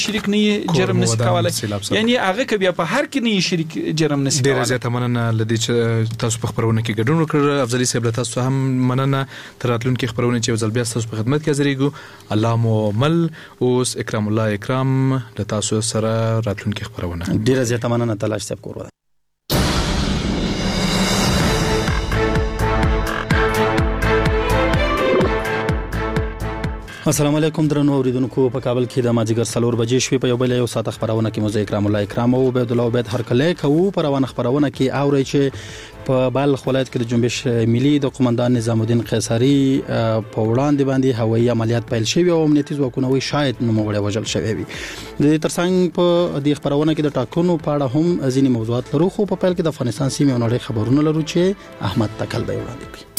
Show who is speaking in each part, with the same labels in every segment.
Speaker 1: شریک نه جرم نشي کولای، یعنی هغه که بیا په هر کې نه شریک جرم نشي کولای.
Speaker 2: ډیره زیاته مننه لدی چې تاسو په خبرونه کې ګډون وکړ. افضلي صاحب له تاسو هم مننه. تر راتلونکي خبرونه چې ځل بیا تاسو په خدمت کې حاضرېږو. الله مو مل. اوس اکرام الله اکرام له تاسو سره راتلونکي خبرونه.
Speaker 3: ډیره زیاته مننه تلاش صاحب کور. السلام علیکم درنو اوریدونکو. په کابل کې د ماجیګر 4 بجې شوې په یو بل یو ساعت خبرونه کې مو اکرام الله اکرام او عبد الله عبید هر کله کوو پر روانه خبرونه کې اوري چې په بلخ ولایت کې د جنبش ملي د قومندان نظام الدین قیصری په وړاندې باندې هوایي عملیات پیل شوی او امنیتي ځواکونه وی شاید نوموړی وژل شوی وي. د ترڅنګ په دې خبرونه کې د ټاکنو په اړه هم ځینې موضوعات لرو، خو په پیل کې د افغانستان سیمې او نړۍ خبرونه لرو چې احمد تکل به وړاندې کړي.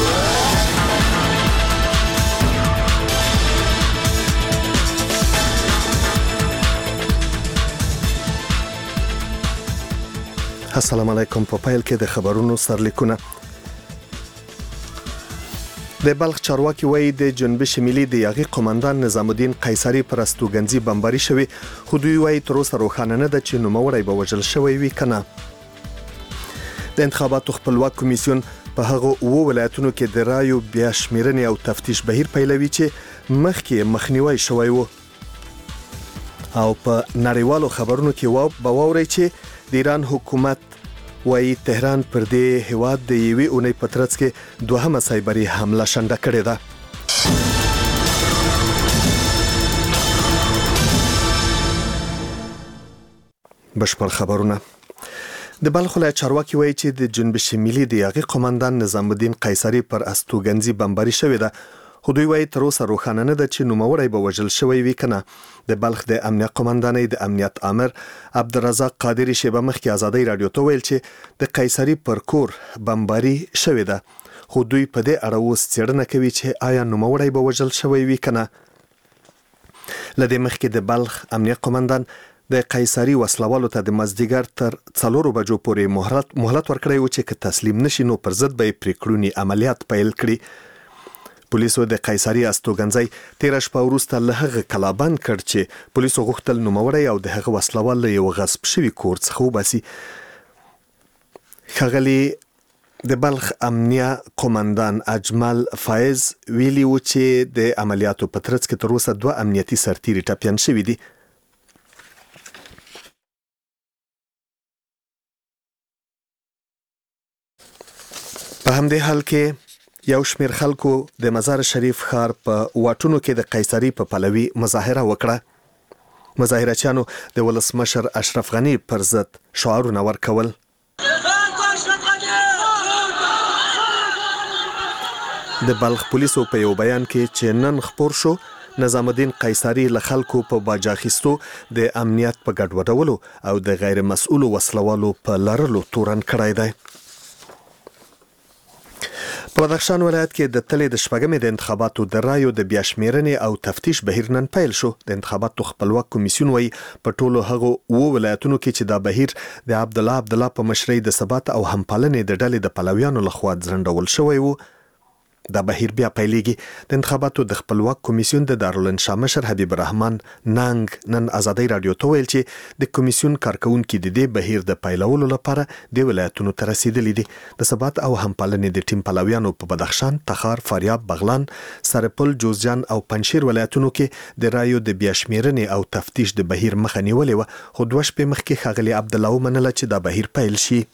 Speaker 4: السلام علیکم. په پیل کې د خبرونو سرلیکونه. د بلخ چارواکي وایي د جنبش ملي د یاغي قومندان نظام الدین قیصری پر استوګنځي بمباري شوی، خو دوی وایي تر اوسه روښانه نه ده چې نوموړی به وژل شوی وي کنه. د انتخاباتو خپلواک کمیسیون په هغه 2 ولایتونو کې د رایو بیا شمیرنې او تفتیش بهیر پیلوي چې مخکې مخنیوي شوی وو. او په نړیوالو خبرونو کې باوري چې د ایران حکومت وایي تهران پر دې هیواد د یوې اونۍ په ترڅ کې 2مه سایبري حمله شنډه کړې ده. بشپړ خبرونه. د بلخ ولایت چارواکي وایي چې د جنبش ملي د یاغي قومندان نظام الدین قیصری پر استوګنځي بمباري شوې ده، خو دوی وایي تر اوسه روښانه نه ده چې نوموړی به وژل شوی وي کنه. د بلخ د امنیت قومندانۍ د امنیت امر عبدالرزاق قادری شیبه مخکې ازادۍ رادیو ته ویل چې د قیصری پر کور بمباري شوې ده، خو دوی په دې اړه اوس څېړنه کوي چې آیا نوموړی به وژل شوی وي کنه. لدې مخکې د بلخ امنیت قومندان د قیصری وسلوالو ته د مازدیګر تر 4 بجو پورې مهلت ورکړی و چې که تسلیم نشي نو پر ضد به پریکړونی عملیات پیل کړي. پولیسو د قیصری استوګنځي 13 شپه وروسته له هغه کلابند کړ چې پولیسو غوښتل نوموړی او د هغه وسلوال له یو غصب شوي کور څخه وباسي. ښاغلي د بلخ امنیه قومندان اجمل فایز ویلي و چې د عملیاتو په ترڅ کې تر اوسه 2 امنیتي سرتیري ټپیان شوي دي. په همدې حال کې یو شمیر خلکو د مزار شریف ښار په واټونو کې د قیصری په پلوي مظاهره وکړه. مظاهرچیانو د ولسمشر اشرف غنی پر ضد شعارونه ورکول. د بلخ پولیسو په یو بیان کې چې نن خپور شو، نظام الدین قیصری له خلکو په باج اخیستو، د امنیت په ګډوډولو او د غیر مسؤلو وسلوالو په لرلو تورن کړی دی. په بدخشان ولایت کې د تلې د شپږمې د انتخاباتو د رایو د بیا شمیرنې او تفتیش بهیر نن پیل شو. د انتخاباتو خپلواک کمیسیون وایي په ټولو هغو 2 ولایتونو کې چې دا بهیر د عبدالله په مشرۍ د ثبات او همپالنې د ډلې د پلویانو لخوا ځنډول شوی وو، دا بهیر بیا پیلېږي. د انتخاباتو د خپلواک کمیسیون د دارالانشا مشر حبیب الرحمن ننګ نن ازادۍ رادیو ته ویل چې د کمیسیون کارکونکي د دې بهیر د پیلولو لپاره د ولایتونو ته رسیدلي دي. د ثبات او همپالنې د ټیم پلویانو په بدخشان، تخار، فاریاب، بغلان، سرپل، جوزجان او پنجشیر ولایتونو کې د رایو د بیا شمیرنې او تفتیش د بهیر مخه نیولې وه، خو 2 شپې مخکې ښاغلي عبدالله ومنله چې دا بهیر پیل شي.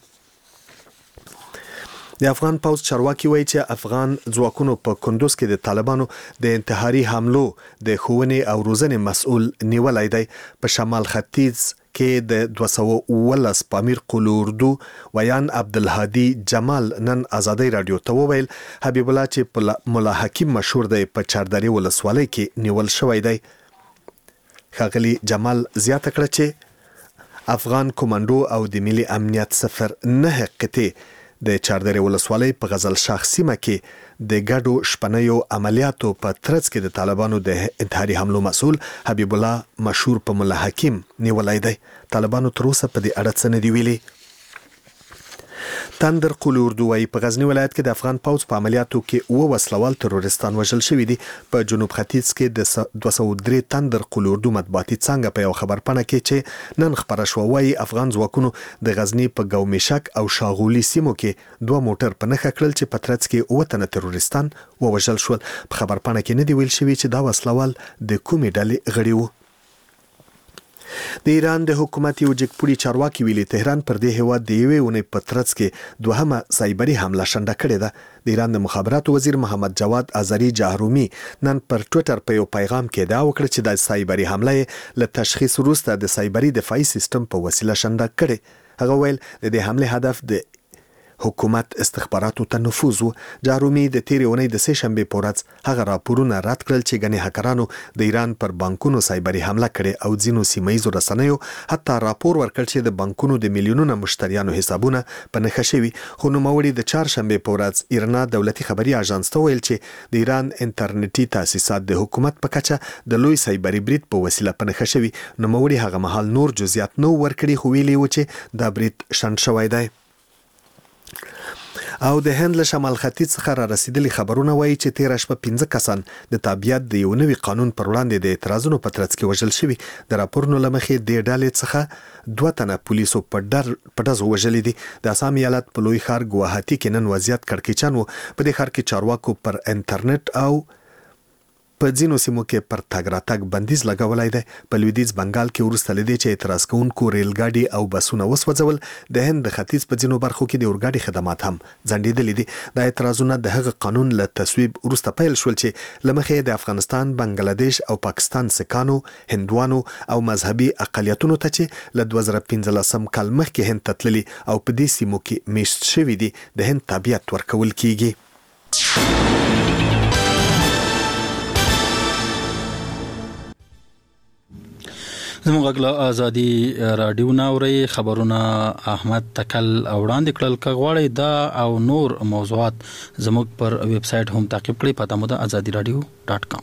Speaker 4: د افغان پوځ چارواکي وایي چې افغان ځواکونو په کندوز کې د طالبانو د انتحاري حملو د ښوونې او روزنې مسؤل نیولی دی. په شمال ختیځ کې د 219 پامیر قلو اردو ویان عبدالهادي جمال نن ازادۍ رادیو ته وویل حبیب الله چې ملا حکیم مشهور دی په چاردرې ولسوالۍ کې نیول شوی دی. ښاغلي جمال زیاته کړه چې افغان کمانډو او د ملي امنیت 09 قطې د چاردرې ولسوالۍ په غزل شاخ سیمه کې د ګډو شپنیو عملیاتو په ترڅ کې د طالبانو د انتحاري حملو مسؤل حبیب الله مشهور په ملا حکیم نیولی دی. طالبانو تر اوسه په دې اړه څه نه دي ویلي. تندر قولي اردو وايي په غزنی ولایت کې د افغان پوځ په عملیاتو کې 9 وسلوال تروریستان وژل شوي دي. په جنوب ختیځ کې د 203 تندر قولي اردو مطبوعاتي څنګه په یو خبرپاڼه کې چې نن خبره شو وايي افغان ځواکونو د غزنی په ګومشک او شاغولي سیمو کې 2 موټر په نښه کړل چې په ترڅ کې 9 تنه تروریستان ووژل شول. په خبرپاڼه کې نه دی ویل شوی چې دا وسلوال د کومې ډلې غړي وو. د ایران د حکومت یو جګپوړي چارواکي ویلي تهران پر دې هیواد د یوې ونې په ترڅ کې دوهمه سایبري حمله شنډه کړې ده. د ایران د مخابراتو وزیر محمد جواد ازری جهرومی نن پر ټوئیټر په یو پیغام کې دا وکړه چې د سایبري حمله له تشخیص وروسته د سایبري دفاعي سیستم په وسیله شنډه کړې. هغه ویل د دې حمله هدف د حکومت استخباراتو ته نفوذ و. جهرومی د تیرې اونۍ د سه شنبه په ورځ هغه راپورونه رد کړل چې ګڼې هکرانو د ایران پر بانکونو سایبري حمله کړې او ځینو سیمایي رسنیو حتی راپور ورکړ چې د بانکونو د میلیونونو مشتریانو حسابونه په نښه شوي. خو نوموړي د چهارشنبه په ورځ ایرنا دولتي خبري اژانس ته ویل چې د ایران انټرنیټي تاسیسات د حکومت په کچه د لوی سایبري برید په وسیله په نښه شوي. نوموړي هغه مهال نور جزئیات نو ورکړي خو ویلي و چې دا برید شنډ شوی دی. او د هند له شمال ختیځ څخه را رسیدلي خبرونه وایي چې 13 شپه 15 کسان د تابعیت د یو نوي قانون پر وړاندې د اعتراضونو په ترڅ کې وژل شوي. د راپورونو له مخې د ډلې څخه 2 تنه پولیسو په ډزو وژلي دي. د آسام ایالت په لوی ښار ګواهاتي کې نن وضعیت کړکېچن و. په دې ښار کې چارواکو پر انټرنیټ او په ځینو سیمو کې پر تګ راتګ بندیز لګولای دی. په لویدیځ بنگال کې وروسته لدې چې اعتراض کوونکو ریل ګاډي او بسونه وسوځول، د هند د ختیځ په ځینو برخو کې د اورګاډي خدمات هم ځنډېدلي دي. دا اعتراضونه د هغه قانون له تصویب وروسته پیل شول چې له مخې د افغانستان، بنگلاديش او پاکستان سکانو، هندوانو او مذهبي اقلیتونو ته چې له 2015 کال مخکې هند ته تللي او په دې سیمو کې میشت شوي دي د هند تابعیت ورکول کیږي.
Speaker 3: زموږ غږ ازادي رادیو ناوري خبرونه احمد تکل وړاندې کړل. کغواړي دا او نور موضوعات زموږ پر ویب سټ هم تعقیب کړئ. پته مو ده azadiradio.com.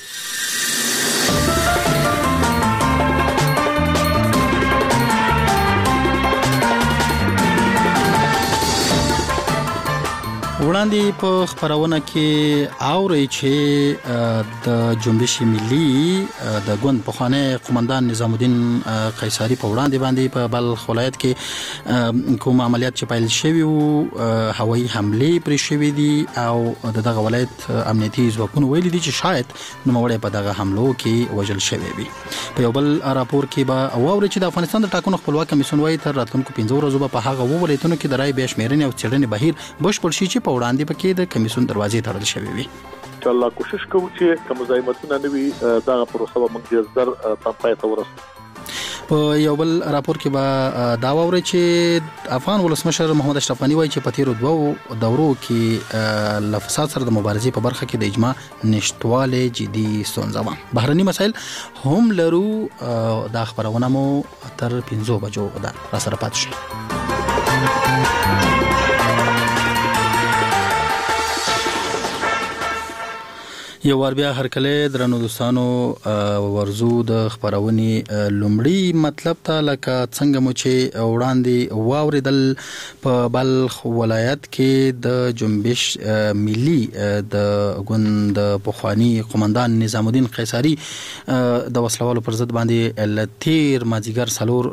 Speaker 3: وړاندې په خبرونه کې اوري چې د جنبش ملي د ګوند پخوانی قومندان نظام الدین قیصری په وړاندې په بلخ ولایت کې کوم عملیات چې پیل شوی او هوایي حمله پرې شوې دي او دغه ولایت امنیتي ځواکونو ویلي دي چې شاید نوموړی په دغه حملو کې وژل شوی وي. په یو بل راپور کې به اوري چې د افغانستان د ټاکنو خپلواک کمیسیون وايي تر راتلونکو 15 ورځې په هغه ولایتونو کې د رای به شمیرنې او څېړنې بهیر بشپړ شي چې په وړاندې پکې د کمیسیون دروازې تړل شوې وي.
Speaker 5: ان شاء الله کوشش کوو چې کوم مزاحمتونه نه وي دا پروسه به موږ زر پای ته ورسوو.
Speaker 3: په یو بل راپور کې به دا ووري چې افغان ولسمشر محمد اشرف غنی وایي چې په تیرو 2 دورو کې له فساد سره د مبارزې په برخه کې د اجماع نشټواله جدي ستونزه ده. بهرني مسایل هم لرو. دا خبرونه مو تر 15 بجو ده را سره پات شي. یو ور بیا هرکله درنو دوستانو ورزو د خبرونې لومړی مطلب ته لکه څنګه مو چې وړاندې واوریدل په بلخ ولایت کې د جنبش ملي د ګوند پخوانی قومندان نظام الدین قیصری د وسلوالو پر ضد باندې لتیر مازیګر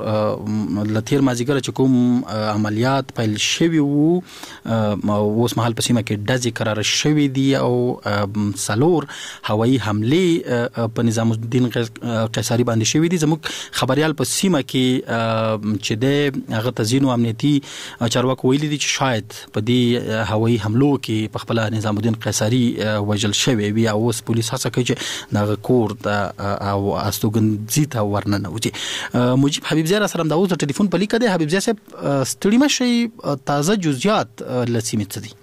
Speaker 3: چې کوم عملیات پیل شوی وو اوس مهال په سیمه کې ډزې قرار شوی دي او سلور هوایي حمله په نظام الدین قیصری باندې شوې دي. زموږ خبريال په سیمه کې چې د هغه تزینو امنیتي چارواکو ویلي دي چې شاید په دې هوایي حملو کې په خپل نظام الدین قیصری وژل شوی وي او اوس پولیس هڅه کوي چې دغه کور او استوګنځي ته ورننوځي. مجيب حبیب زیرا سره د اوس ټلیفون په لیکه دی. حبیب زیرا صاحب ستړي مشي تازه جزئیات لسیمه څه دي؟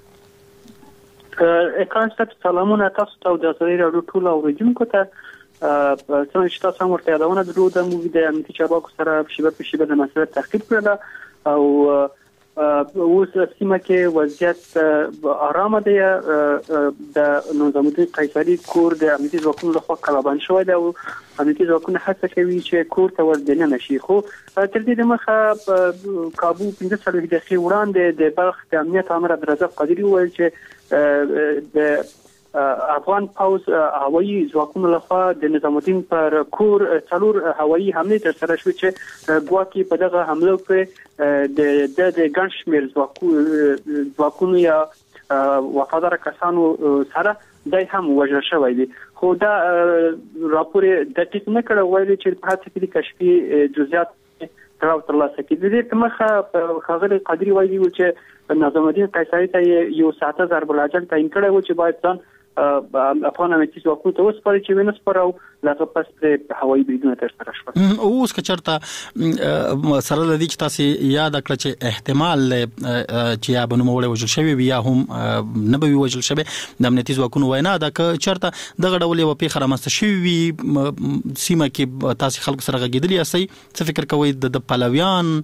Speaker 6: کانسپټ سلامونه تاسو ته د ازادي راډیو ټول اوریدونکو ته څنګه چې تاسو هم ورته یادونه درلوده موږ د امنیتي چارواکو سره شیبه په شیبه د مسله تحقیق کړل او اوس سیمه کې وضعیت آرامه دی. د نظام الدین قیصري کور د امنیتي ځواکونو لخوا قلابند شوی دی او امنیتي ځواکونه هڅه کوي چې کور ته ورننه شي. خو تر دې دمخه کابو 15 دقیقې وړاندې د بلخ د امنیت امر عبدالرزاق قادری وویل چې د افغان پوز هوایي ځواکونو لخوا د نظام الدین پر کور 4 هوایي حمله ترسره شوې چې ګواکې په دغه حمله کې د ګڼ شمېر ځواکونو یا وفادار کسانو سره دای هم وژل شوی دی. خو دا راپور دقیق نه کړ ویلي چې په هڅه کې د کشفي جزئیات ترلاسه کړي. د مخه خاغلی قادری وایي چې نظام الدین قیصري ته یو ساعته ضرب العجل تعیین کړی و چې باید ځان افغان امنیتي ځواکونو ته وسپاري چې ونه سپارو لکه پس په هوایي بریدونه ترسره شول.
Speaker 3: اوس که چېرته سره له دې چې تاسو یاد کړه چې احتمال چې یا به نوموړی وژل شوی وي یا هم نه به وي وژل شوی د امنیتي ځواکونو وینا ده که چېرته دغه ډول یوه پیښه رامنځته شوې وي سیمه کې تاسو خلکو سره غږېدلي یاستئ څه فکر کوئ د پلویان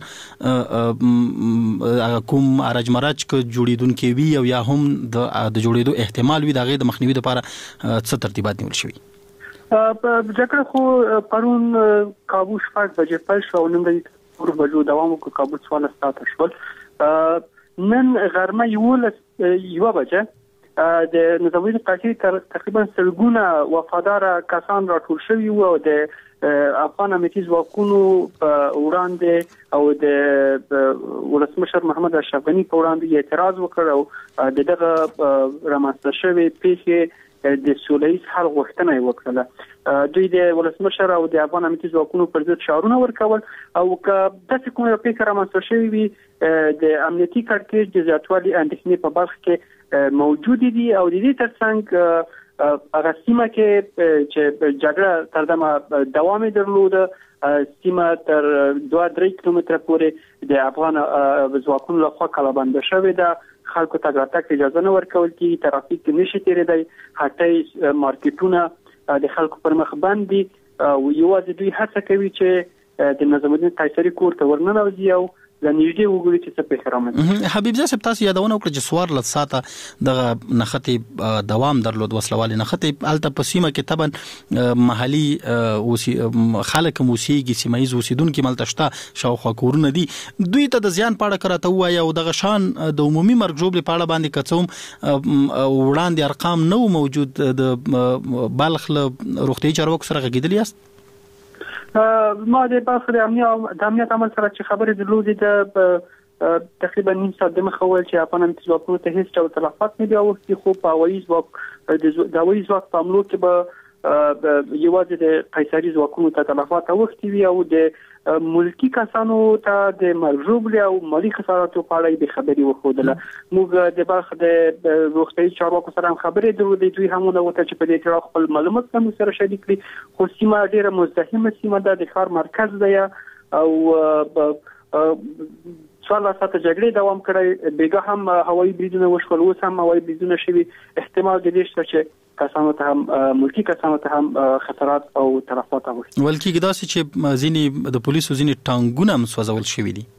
Speaker 3: کوم ارج مرج که جوړېدونکي وي او یا هم د جوړېدو احتمال وي د هغې د مخنیوي لپاره څه ترتیبات نیول شوي؟
Speaker 6: جګړه خو پرون کابو 6 بجې پیل شو او نن د 4 بجو دوام وکړ. کابو 14 ساعته شول. نن غرمه 1 بجه د نظام الدین قیصري تقریبا سلګونه وفادار کسان راټول شوي وو او د افغان امنیتي ځواکونو وړاندې او د ولسمشر محمد اشرف غني په وړاندې اعتراض وکړ او دغه رامنځته شوې پیښې د سولهییز حل غوښتنه یې وکړه. دوی د ولسمشر او د افغان امنیتي ځواکونو پر ضد شعارونه ورکول او که داسې کومه پیښه رامنځته شوې وي د امنیتي کړکېچ د زیاتوالي اندېښنې په بلخ کې موجود دي او د دې ترڅنګ هغه سیمه کې چې جګړه تر دمه دوام درلوده سیمه تر 2-3 کیلومتره پورې د افغان ځواکونو لخوا قلابند شوې ده. خلکو ته راتګ اجازه نه ورکول کیږي، ترافیک نشي تیریدای، هټۍ مارکیټونه د خلکو پر مخ باندې او یوازې دوی هڅه کوي چې د نظام الدین قیصري کور ته ورننوځي او د نږدې وګوري چې څه پیښه رامنځته.
Speaker 3: حبیب صاحب تاسو یادونه وکړه چې 14 ساعته دغه نښتې دوام درلود وسلوالي نښتې الته په سیمه کې طبعا محلي خلک موسیقي سیمایي اوسیدونکو ملته شته شاوخوا کورونه دي دوی ته د زیان پاړه کراته وایي او دغه شان د عمومي مرګ ژوبلې پاړه باندې کڅوم وړاندې ارقام نو موجود د بلخ له روغتي چارواکو سره غږیدلی است؟
Speaker 6: ما د بلخ د امنیت عمل سره چې خبرې درلودې د تقریبا نیم ساعت دمخه ویل چې افغان امنیتي ځواکونو ته هیڅ ډول تلفات نه دي اوښتي، خو په هوایي ځواک د هوایي ځواک په حملو کې به یوازې د قیصري ځواکونو ته تلفات اوښتي وي او د ملکی کسانو ته د مرګ ژوبلې او مالي خساراتو په اړه به خبري وښودله. موږ د بلخ د روغتیايي چارواکو سره خبرې درلودې، دوی هم وویل چې په دې اړه خپل معلومات هم سره شریک کړي، خو سیمه ډیره مزدحمه سیمه ده، د ښار مرکز دی او 14 ساعته جګړې دوام کړی، بیګا هم هوایي بریدونه وشول، اوس هم هوایي بریدونه شوي، احتمال دی چې کسانو ته هم ملکی کسانو ته هم خطرات او تلفات اوښتي.
Speaker 3: ولکه داسې چې ځینې د پولیسو ځینې ټانګونه هم سوځول شوي دي.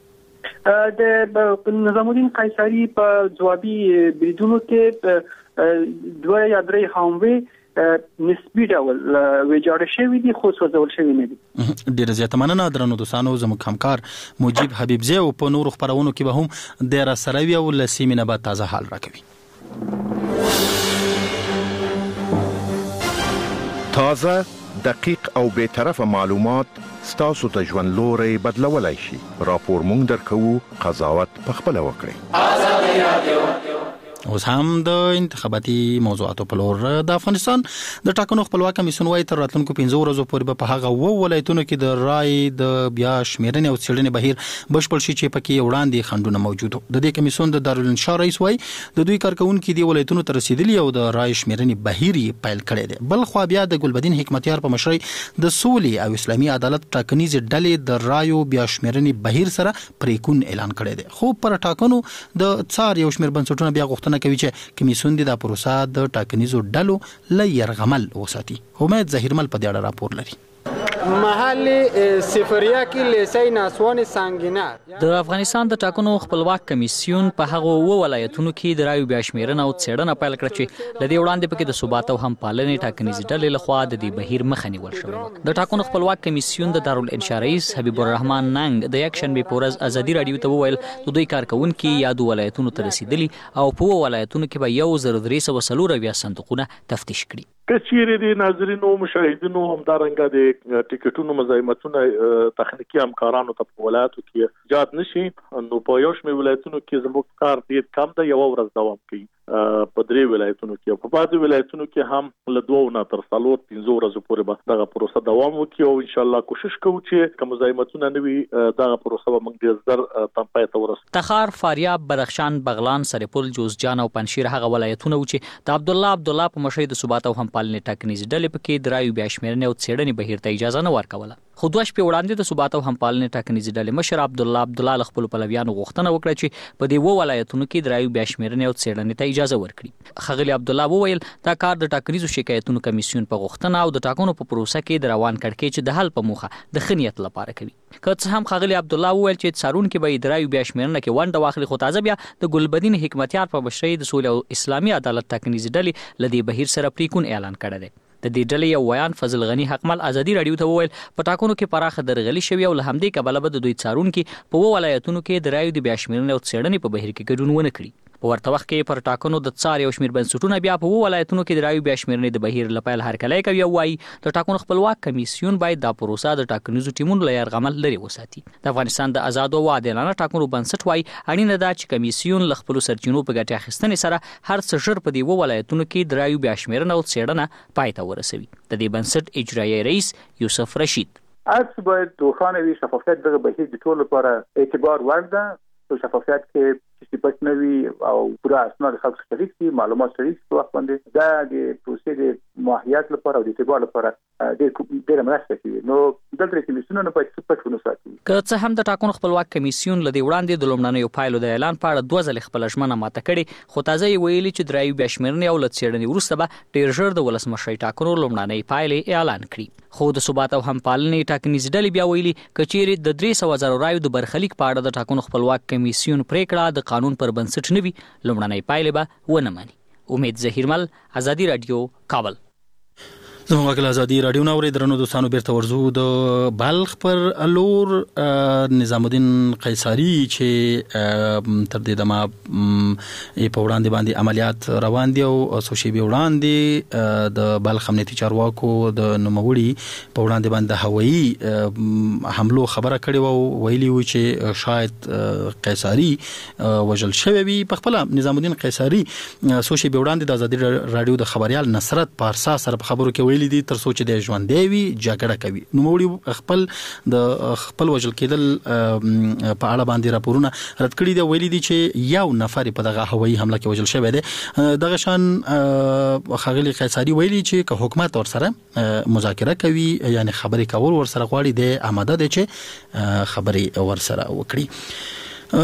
Speaker 6: د نظام الدین قیصري په ځوابي بریدونو کې 2 یا 3 حملې نسبي ډول ویجاړ شوي دي خو سوځول شوي نه دي.
Speaker 3: ډیره زیاته مننه درنو دوستانو. زموږ همکار مجيب حبیبزی او په نورو خبرونو کې به هم ډیره سره وي او لسیمه نه به تازه حال راکوي.
Speaker 7: تازه، دقیق او بے طرفه معلومات ستاسو ته ژوند لوري بدلولای شي. راپور مونږ درکو، قضاوت پخپله وکړئ. آزادي رادیو.
Speaker 3: اوس هم د انتخاباتي موضوعاتو په لور د افغانستان د ټاکنو خپلواک کمیسیون وايي تر راتلونکو 15 ورځو پورې په هغه ولایتونو کې د رای د بیا شمیرنې او څېړنې بهیر بشپړ شي چې پکې وړاندې خنډونه موجود وو. د دې کمیسیون د دارالانشا رئیس وايي د دوی کارکونکو د ولایتونو ته رسیدلی او د رای شمیرنې بهیر پیل کړی دی. بل خو بیا د ګلبدین حکمتیار په مشرۍ د سولې او اسلامي عدالت ټاکنیز ډلې د رایو بیا شمیرنې بهیر سره پریکون اعلان کړی دی. خو پر ټاکنو د څار یو شمیر بنسټونه بیا غوښتنه کوي چې کمیسیون د پروسه د ټاکنیزو ډلو ل يرغمل وساتي. امید ظهیرمل په دې اړه راپور لري.
Speaker 8: محل سفریا کې لیسای ناسوان سنگینه.
Speaker 9: د افغانستان د ټاکنو خپلواک کمیسیون په هغه و ولایتونو کې د رایو بیا شمیرنه او څېړنه پیل کړه چې لدې وړاندې پکې د ثبات او همپالنې ټاکنیز ډلې لخوا د دې بهیر مخه نیول شوې. د ټاکنو خپلواک کمیسیون د دارالانشا رئیس حبیب الرحمن ننګ د یک شنبه په ورځ ازادي رادیو ته وویل د دوی کارکونکو یادو ولایتونو ته رسیدلی او په ولایتونو کې به 1340 صندوقونه تفتیش کړي.
Speaker 5: کچېرې د ناظرینو مشاهدینو همدارنګه د ټیکټونو مزاحمتونه تخنیکی همکارانو ته په ولایتو کې جات نشي نو په یو شمېر ولایتونو کې زموږ کار ډېر کم دی، یو ورځ دوام کوي په 3 ولایتونو کې. په بعضي ولایتونو کې هم له 2 نه تر 4 ورځې پورې به دغه پروسه دوام وکړي او ان شاء الله کوشش کوو چې کوم مزاحمتونه نه وي دغه پروسه به موږ ډېر زر تم پای ته ورسوو.
Speaker 9: تخار، فاریاب، بدخشان، بغلان، سرپل، جوزجان او پنشیر هغه ولایتونه و چې د عبدالله په مشرۍ د ثبات او همپالنې ټاکنیز ډلې پکې د رایو بیا شمیرنې او څېړنې بهیر ته اجازه نه ورکوله. خو دوه شپې وړاندې د ثبات او همپالنې ټاکنیز ډلې مشر عبدالله له خپلو پلویانو غوښتنه وکړه چې په دې ولایتونو کې د رایو بیا شمیرنې او څېړنې ته اجازه ورکړي. ښاغلي عبدالله وویل دا کار د ټاکنیزو شکایتونو کمیسیون په غوښتنه او د ټاکنو په پروسه کې د روان کړکېچ د حل په موخه د ښه نیت لپاره کوي. که څه هم ښاغلي عبدالله وویل چې څارونکي به د رایو بیا شمیرنه کې ونډه واخلي، خو تازه بیا د ګلبدین حکمتیار په مشرۍ د سولې او اسلامي عدالت ټاکنیز ډلې له دې بهیر سره پریکون اعلان کړی دی. د دې ډلې یو ویان فضل غنی حقمل ازادي رادیو ته وویل په ټاکنو کې پراخه درغلي شوې او له همدې کبله به د دوی څارونکي په ولایتونو کې د رایو د بیا شمیرنې او څېړنې په بهیر کې ګډون ونه کړي. په ورته وخت کې پر ټاکنو د څار یو شمېر بنسټونه بیا په ولایتونو کې د رایو بیا شمیرنې د بهیر لپاره هرکلی کوي او وایي د ټاکنو خپلواک کمیسیون باید دا پروسه د ټاکنیزو ټیمونو له یرغمل لري وساتي. د افغانستان د آزادو او عادلانه ټاکنو بنسټ وایي اړینه ده چې کمیسیون له خپلو سرچینو په ګټې اخیستنې سره هر څه ژر په دې ولایتونو کې د رایو بیا شمیرنه او څېړنه پای ته ورسوي. د دې بنسټ اجرایي رئیس یوسف رشید
Speaker 10: هرڅه باید روښانه وي، شفافیت دغه بهیر د ټولو لپاره اعتبار وړ ده. په شفافیت کې چې پټ نه وي او پوره اسناد خلکو شریک دي، معلومات شریک په وخت باندې دا د پروسې د ماهیت لپاره او د اعتبار لپاره ډېر مرسته کوي. نو دلته کمیسیونونه باید پټ ونه ساتي.
Speaker 9: که څه هم د ټاکنو خپلواک کمیسیون له دې وړاندې د لومړنیو پایلو د اعلان په اړه 2 ځلې خپله ژمنه ماته کړې، خو تازه یې ویلي چې د رایو بیا شمیرنې او له څېړنې وروسته به ډېر ژر د ولسمشرۍ ټاکنو لومړنۍ پایلې اعلان کړي. خو د ثبات او همپالنې ټاکنیز ډلې بیا ویلي که چیرې د 300,000 رایو د برخلیک په اړه د ټاکنو خپلواک کمیسیون پریکړه د قانون پر بنسټ نه وي، لومړنۍ پایلې به ونه مني. امید ظهیرمل، ازادي رادیو، کابل.
Speaker 3: زموږ غږ ازادي رادیو نو درنو دوستانو بیرته ورزو د بلخ پر لور نظام الدین قیصری چې تر دې دمه په وړاندې باندې عملیات روان دي او سوشي به وړاندې د بلخ امنیتي چارواکو د نوموړي په وړاندې باندې هوایي حملو خبره کړې و، ویلي و چې شاید قیصری وژل شوی وي. په خپل نظام الدین قیصری سوشي به وړاندې د ازادي رادیو د خبريال نصرت پارسا سره په خبرو کې ویلي دي تر څو چې د ژوندې وي جګړه کوي. نو موږ خپل وژل کېدل په اړه باندې راپورونه رد کړي دي، ویلي دي چې یو نفر په دغه هوایي حمله کې وژل شوی دی. دغه شان خاغلی قیصری ویلي چې که حکومت ورسره مذاکره کوي یعنی خبرې کول ورسره غواړي د آماده دي چې خبرې ورسره وکړي.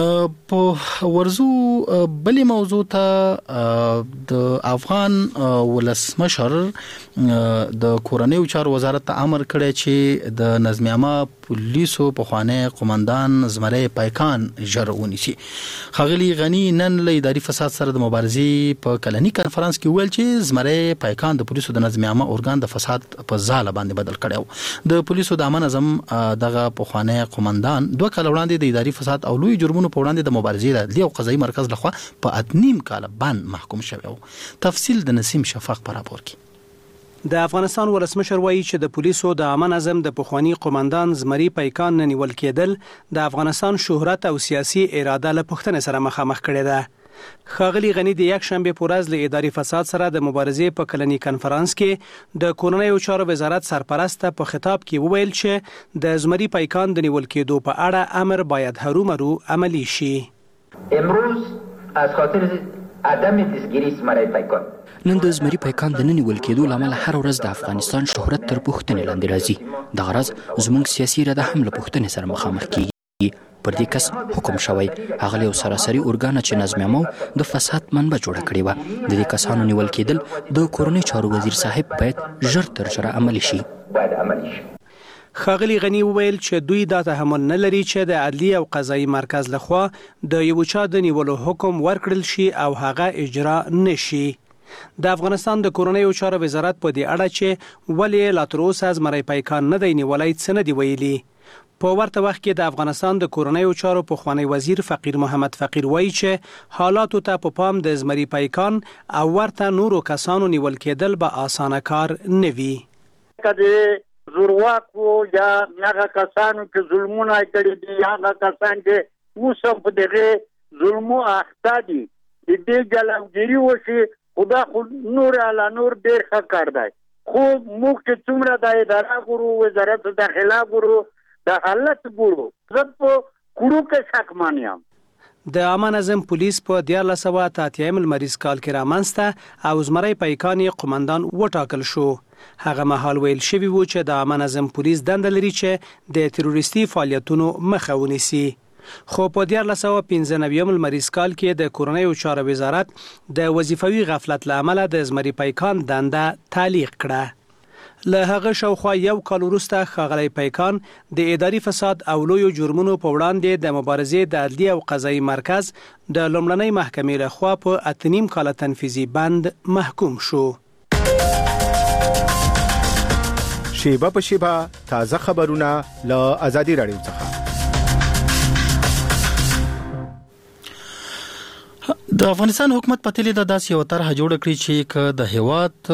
Speaker 3: په ورزو بلی موضوع ته د افغان ولسمشر د کورنیو چارو وزارت ته امر کړی چې د نظم عامه پولیسو په خوانی قومندان زمری پایکان ژر ونیسي. خاغلی غنی نن له اداري فساد سره د مبارزې په کلنی کانفرنس کې ویل چې زمری پایکان د پولیسو د نظم عامه ارګان د فساد په ځاله باندې بدل کړو. د پولیسو د امن نظم دغه په خوانی قومندان 2 کال وړاندې د اداري فساد او لوی جرمونو په وړاندې د مبارزې د عدلي او قضایي مرکز لخوا په 8.5 کال باندې محکوم شوی. تفصیل د نسیم شفاق پر راپور کې.
Speaker 11: د افغانستان ولسمشر وایي چې د پولیسو د عامه نظم د پخوانی قومندان زمری پایکان نیول کېدل د افغانستان شهرت او سیاسي اراده له پوښتنې سره مخامخ کړي ده. خاغلی غنی د یک شنبه په ورځ له اداري فساد سره د مبارزې په کلنی کانفرنس کې د کورنیو چارو وزارت سرپرست په خطاب کې وویل چې د زمری پایکان د نیول کېدو په اړه امر باید هرومرو عملی شي.
Speaker 12: امروز از خاطر عدم دستگیری زمری پایکان
Speaker 13: نن د زمری پایکان د ننیول کېدو لامل هر ورځ د افغانستان شهرت تر پوښتنې لاندې راځي. د غرض زموږ سیاسي اراده هم له پوښتنې سره مخامخ کیږي. پر دې کس حکم شوی هغه یو سراسري اورګان چې نظم عامه د فساد منبع جوړه کړې و. د دې کسانو نیول کېدل د کورنۍ چارو وزیر صاحب باید ژر تر ژره عملی شي.
Speaker 11: ښاغلي غني وویل چې دوی دا تحمل نه لري چې د عدلي او قضایي مرکز لخوا د یو چا د نیولو حکم ورکړل شي او هغه اجرا نشي. د افغانستان د کورنیو چارو وزارت په دې اړه چې ولې لا تر اوسه زمری پیکان نه دی نیولی څه نه دی ویلي. په ورته وخت کې د افغانستان د کورنیو چارو پخوانی وزیر فقیر محمد فقیر وایي چې حالاتو ته په پام د زمری پیکان او ورته نورو کسانو نیول کېدل به اسانه کار نه وي.
Speaker 14: کله زورواکو یا هغه کسانو چې ظلمونه کړي دي هغه کسان چې اوس هم په دغه ظلمو اخته دي د دې جلوګیري وشي خدا خو نور علا نور ډېر ښه کار دی. خو موږ چې څومره د اداره ګورو وزارت داخله ګورو د حالت ګورو زه په کړو کې شکمن یم.
Speaker 11: د عامه نظم پولیس په 1983 لمریز کال کې رامنځته او زمری پیکان قومندان وټاکل شو. هغه مهال ویل شوی و چې د عامه نظم پولیس دنده لري چې د تروریستي فعالیتونو مخه ونیسي. خو په 1995 لمریز کال کې د کورنیو چارو وزارت د وظیفوي غفلت له امله د زمری پیکان دنده تعلیق کړه. له هغه شاوخوا یو کال وروسته ښاغلی پیکان د اداري فساد او لویو جرمونو په وړاندې د مبارزې د عدلي او قضایي مرکز د لومړنۍ محکمې لخوا په 8.5 کاله تنفیذي بند محکوم شو.
Speaker 15: شیبه په شیبه تازه خبرونه له آزادي رادیو څخه.
Speaker 3: د افغانستان حکومت په تلې د داسې یو طرحه جوړ کړی چې ک د هیواد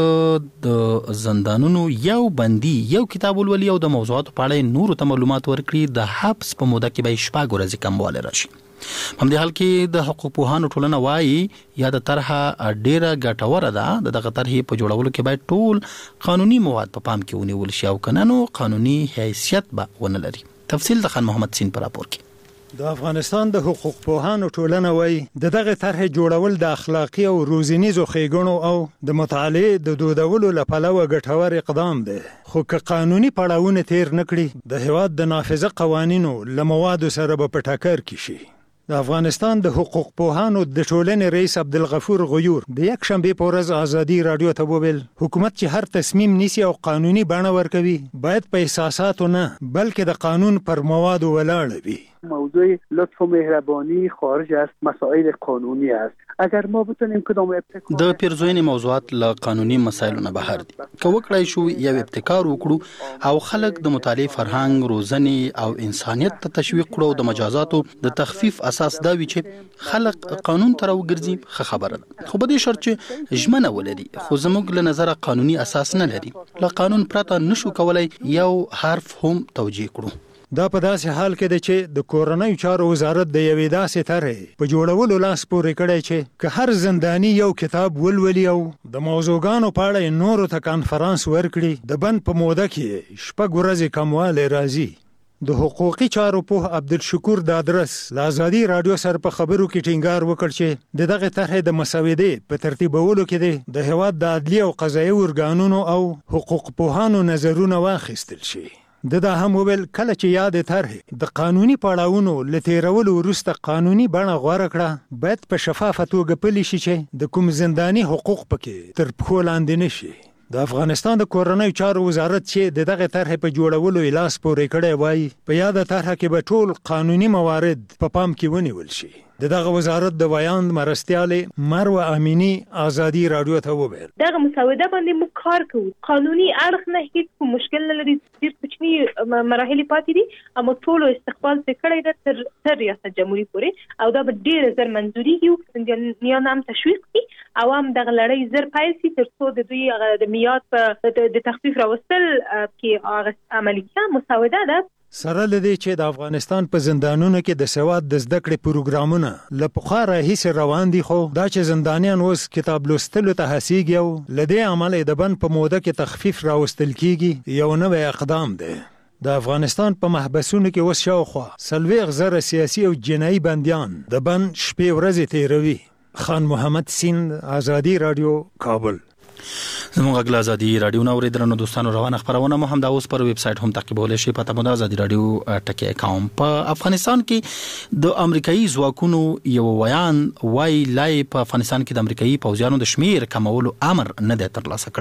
Speaker 3: د زندانونو یو بندي یو کتاب ولولي او د موضوعاتو په اړه نورو ته معلومات ورکړي د حبس په موده کې به شپږ ورځې کمواله راشي. په دې حال کې د حقوق پوهانو ټولنه وایي یا د طرحه ډیره ګټوره ده. دغه طرحې په جوړولو کې باید ټول قانوني مواد په پام کې ونیول شي او کنه نو قانوني حیثیت به ونه لري. تفصیل د خان محمد سین پر راپور کې.
Speaker 16: د افغانستان د حقوق پوهانو ټولنه وایي دغه طرح جوړول د اخلاقی او روزنیزو ښېګڼو او د مطالعې د دودولو لپاره ګټور اقدام دی. خو که قانوني پړاوونه تیر نکړي د هیواد د نافذه قوانینو له موادو سره به په ټکر کې شي. د افغانستان د حقوق پوهانو د ټولنې رئیس عبدالغفور غیور د یک شنبه په ورځ آزادي رادیو ته وویل حکومت چې هر تصمیم نیسي او قانوني بڼه ورکوي باید په احساساتو نه بلکې د قانون پر موادو ولاړ وي.
Speaker 6: موضوع لطف و مهربانی خارج از مسائل قانونی است. اگر ما بتونیم کدام ابتکار
Speaker 3: د پیرزوینې موضوعات له قانوني مسایلو نه بهر دي. که وکړای شو یو ابتکار وکړو او خلک د مطالعه فرهنګ روزنې او انسانیت ته تشویق کړو د مجازاتو د تخفیف اساس دا وی چې خلک قانون تر وګرځي خه خبره ده. خو په دې شرط چې ژمنه ولري خو زموږ له نظر قانوني اساس نه لري. له قانون پرته نشو کولای یو حرف هم توجیه کړو.
Speaker 16: دا په داسې حال کې ده چې د کورنیو چارو وزارت د یوې داسې طرحې په جوړولو لاس پورې کړی چې که هر زنداني یو کتاب ولولي او د موضوعګانو په اړه نورو ته کانفرانس ورکړي د بند په موده کې شپږ ورځې کموالی راځي. د حقوقي چارو پوه عبدالشکور دادرس له آزادي رادیو سره په خبرو کې ټینګار وکړ چې د دغه طرحې د مسودې په ترتیبولو کې د هیواد د عدلي او قضایي ارګانونو او حقوق پوهانو نظرونه واخیستل شي. دا هم ویل کله چې یاد طرح د قانوني پړاوونو لتیرولو وروسته قانوني بڼه غوړه کړه باید په شفافه توګه پلي شي چې د کوم زنداني حقوق پکې تر پښو لاندې نشي. د افغانستان د کورنیو چارو وزارت چې دغه طرح په جوړولو لاس پورې کړی وایي په یاد طرح کې به ټول قانوني موارد په پام کې ونیول شي. دغه وزارت د ویاند مرستیاله مروه امینی آزادي رادیو ته وویل
Speaker 17: دغه مسوده باندې موږ کار کوو. قانوني اړخ نه هیڅ مشکل نه لري. ډېر کوچني مراحل پاتې دي اما ټول استقبال کړی ده تر ریاست جمهوریت پورې او دا به ډېر زر منځوري یو نیان هم تشویق دي او هم دغه لړۍ زر پیل شي تر څو د دوی د میاد په د تخفیف راوستل کې عملي کړه. مسوده ده
Speaker 16: سره لدی چې د افغانستان په زندانونو کې د سواد د زده کړې پروګرامونه له پخوا راهیسې روان دي خو دا چې زندانیان اوس کتاب لوستلو ته هڅیږي او له دې امله د بند په موده کې تخفیف راوستل کیږي یو نوی اقدام دی. د افغانستان په محبسونو کې اوس شاوخوا 40,000 سیاسي او جنایي بندیان د بند شپې ورځې تیروي. خان محمد سین آزادي رادیو کابل.
Speaker 3: زموږ غږ آزادي رادیو نو ورېدرنو دوستانو روانه خبرونه مو هم دا اوس پر ویب سټ هم تعقیبولای شي. پته مو د آزادي رادیو ټکی اکاونټ. په افغانستان کې د امریکایي ځواکونو یو وای لای په افغانستان کې د امریکایي پوځیانو د شمیر کمولو امر نه دی ترلاسه کړی.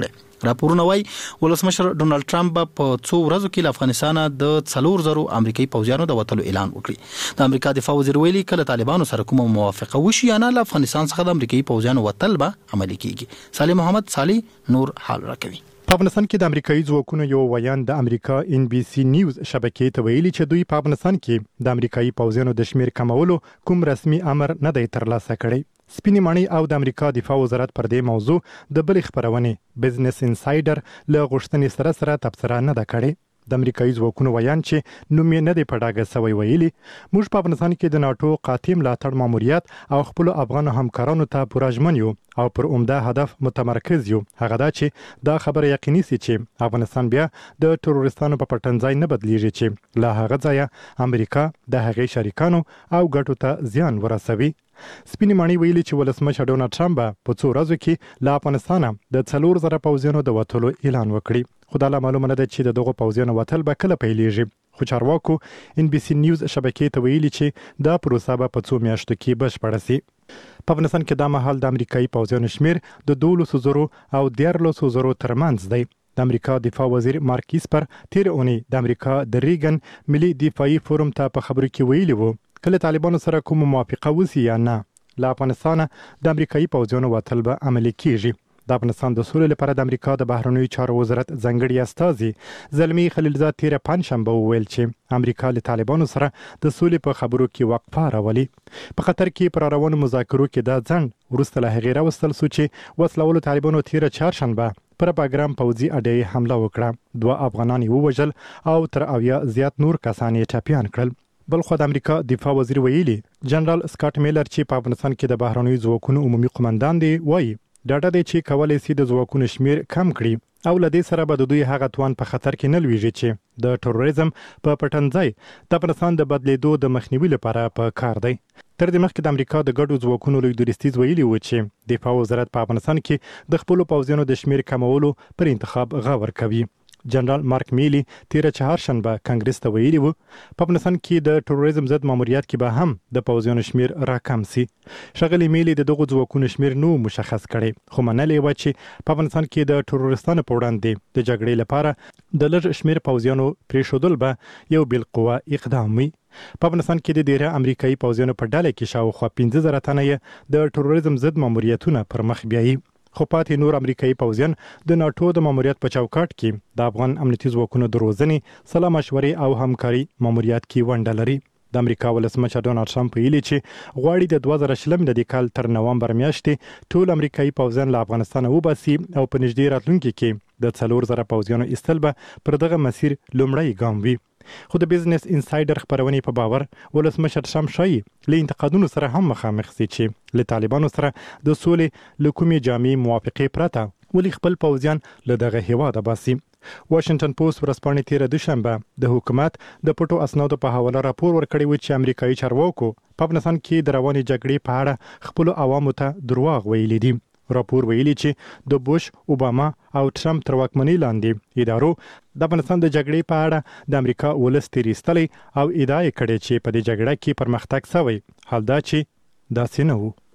Speaker 3: راپورونه وايي ولسمشر ډونالد ټرمپ په څو ورځو کې له افغانستان د 4,000 امریکایي پوځیانو د وټلو اعلان وکړي. د امریکا دفاع وزیر ویلي کله طالبانو سره کومه موافقه وشي یا نه له افغانستان څخه د امریکایي پوځیانو وټل به عملي کیږي. صالح محمد صالح نور حال راکوي.
Speaker 18: په افغانستان کې د امریکایي ځواکونو یو ویان د امریکا NBC نیوز شبکې ته ویلي چې دوی په افغانستان کې د امریکایي پوځیانو د شمیر کمولو کوم رسمي امر نه دی ترلاسه کړی. سپینې ماڼۍ او د امریکا دفاع وزارت پر دې موضوع د بلې خبرونې بزنس انسایډر له غوښتنې سره تبصره نه ده کړې. د امریکایي ځواکونو ویان چې نوم یې نه دی په ډاګه سوی ویلي موږ په افغانستان کې د ناتو قاطع ملاتړ ماموریت او خپل افغان همکارانو ته پوره ژمن یو او پر عمده هدف متمرکز یو. هغه دا چې دا خبره یقیني سي چې افغانستان بیا د تروریستانو په پټنځای نه بدلیږي چې له هغه ځایه امریکا د هغې شریکانو او ګټو ته زیان ورسوي. سپینې ماڼۍ ویلي چې ولسمشر ډونالد ټرمپ په څو ورځو کې له افغانستان د 4,000 پوځیانو د وټلو اعلان وکړي. خو دا معلومه نه ده چې د دغو پوځیانو وټل به کله پیلېږي. خو چارواکو NBC نیوز شبکې ته ویلي چې دا پروسه به په 2 میاشتو کې بشپړه سي. په افغانستان کې دا مهال د امریکایي پوځیانو شمیر د 12,000 او 13,000 ترمنځ دی. د امریکا دفاع وزیر مارک ایسپر تیر اونۍ د امریکا د ریګن ملي دفاعي فورم ته په خبرو کې ویلي وو کله طالبانو سره کوم موافقه وسی یا نه له افغانستان د امریکایي پوځیانو وټل به عملي کیږي. د افغانستان د سولې لپاره د امریکا د بهرنیو چارو وزارت ځانګړي استازي زلمی خلیلزاد تیر پنځشنبه وویل چې امریکا له طالبانو سره د سولې په خبرو کې وقفه راولي. په قطر کې پر روانو مذاکرو کې دا ځنډ وروسته له هغې راوستل شو چې وسلوالو طالبانو تیر چهارشنبه پر باګرام پوځي اډې حمله وکړه. 2 افغانان ووژل او تر 80 زیات نور کسان یې ټپیان کړل. بلخو د امریکا دفاع وزیر ویلي جنرال سکاټ میلر چې په افغانستان کې د بهرنیو ځواکونو عمومي قومندان دی وایي ډاډه دی چې کولای شي د ځواکونو شمیر کم کړي او له دې سره به د دوی هغه توان په خطر کې نه لویږي چې د تروریزم په پټنځای د افغانستان د بدلیدو د مخنیوي لپاره په کار دی. تر دې مخکې د امریکا د ګډو ځواکونو لوی درستیز ویلي و چې دفاع وزارت په افغانستان کې د خپل پوځیانو د شمیر کمولو پر انتخاب غور کوي. جنرال مارک میلی تیر چهارشنبه کانګرس ته ویلي وو په افغانستان کې د تروریزم ضد ماموریت کې به هم د پوځیانو شمیر راکم سي. ښاغلي میلی د دغو ځواکونو شمیر نو مشخص کړي خو منلې و چې په افغانستان کې د تروریستانو په وړاندې د جګړې لپاره د لږ شمیر پوځیانو پریښودل به یو بالقوه اقدام وي. په افغانستان کې د ډیره امریکایي پوځیانو په ډله کې شاوخوا 15,000 تنه د تروریزم ضد ماموریتونه پر مخ بیایي. خو پاتې نور امریکایي پوځیان د ناتو د ماموریت په چوکاټ کې د افغان امنیتي ځواکونو د روزنې سلا مشورې او همکاري ماموریت کې ونډه لري. د امریکا ولسمشر ډونالد ټرمپ ویلي چې غواړي د 2020 د کال تر نومبر میاشتې ټول امریکایي پوځیان له افغانستان وباسي او په نږدې راتلونکي کې د 4,000 پوځیانو ایستل به پر دغه مسیر لومړی ګام وي. خو د بزنس انسایډر خبرونې په باور ولسمشر ټرمپ شایي له انتقادونو سره هم مخامخ سي چې له طالبانو سره د سولې له کومې جامع موافقې پرته ولې خپل پوځیان له دغه هیواده باسي. واشنگټن پوسټ ورځپاڼې تیر دوشنبه د حکومت د پټو اسنادو په حواله راپور ورکړی و چې امریکایي چارواکو په افغانستان کې د روانې جګړې په اړه خپل عوامو ته دروغ ویلي دي. راپور ویلي چې د بوش، اوباما او ټرمپ تر واکمنۍ لاندې ادارو د افغانستان د جګړې په اړه د امریکا ولس تیریستلی او ادعا یې کړې چې په دې جګړه کې پرمختګ شوی. حال دا چې داسې نه وو.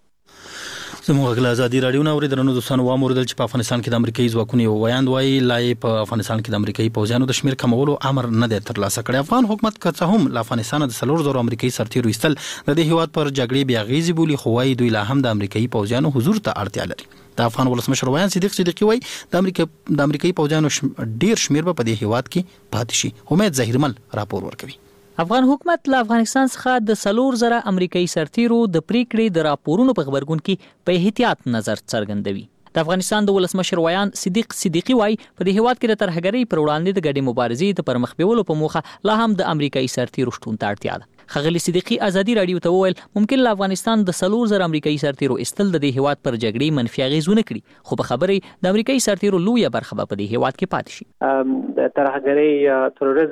Speaker 3: زموږ غلا ازادي رادیو نو اوریدونکو دوستانو واموردل چې په افغانستان کې د امریکایي ځواکونو یو ویاند وایي لای په افغانستان کې د امریکایي پوځیانو د شمیر کمولو امر نه دی ترلاسه کړی. افغان حکومت که څه هم له افغانستان د 4,000 امریکایي سرتیرو ایستل د دې هیواد پر جګړې بیا غیزي بولی خو وایي دوی لا هم د امریکایي پوځیانو حضور ته اړتیا لري. د افغان ولسمشر ویان صدیقی وایي د امریکایي پوځیانو ډیر شمیر په دې هیواد کې پاتې شي. امید ظاهرمل راپور ورکوي.
Speaker 9: افغان حکومت له افغانستان څخه د 4,000 امریکایي سرتیرو د پریکړې د راپورونو په خبرګون کې په احتیاط نظر څرګندوي. د افغانستان د ولسمشر ویان صدیقی وایي په دې هیواد کې د ترهګرۍ پر وړاندې د ګډې مبارزې د پرمخ بیولو په موخه لا هم د امریکایي سرتیرو شتون ته اړتیا ده. خغلی صدیقی ازادي رادیو ته وویل ممکن له افغانستان د 4,000 امریکایي سرتیرو استل د دې هیواد پر جګړې منفي اغیزونه کړي خو په خبرې د امریکایي سرتیرو لویه برخه په دې هیواد کې پاتې شي.
Speaker 19: د ترهګرۍ تروریزم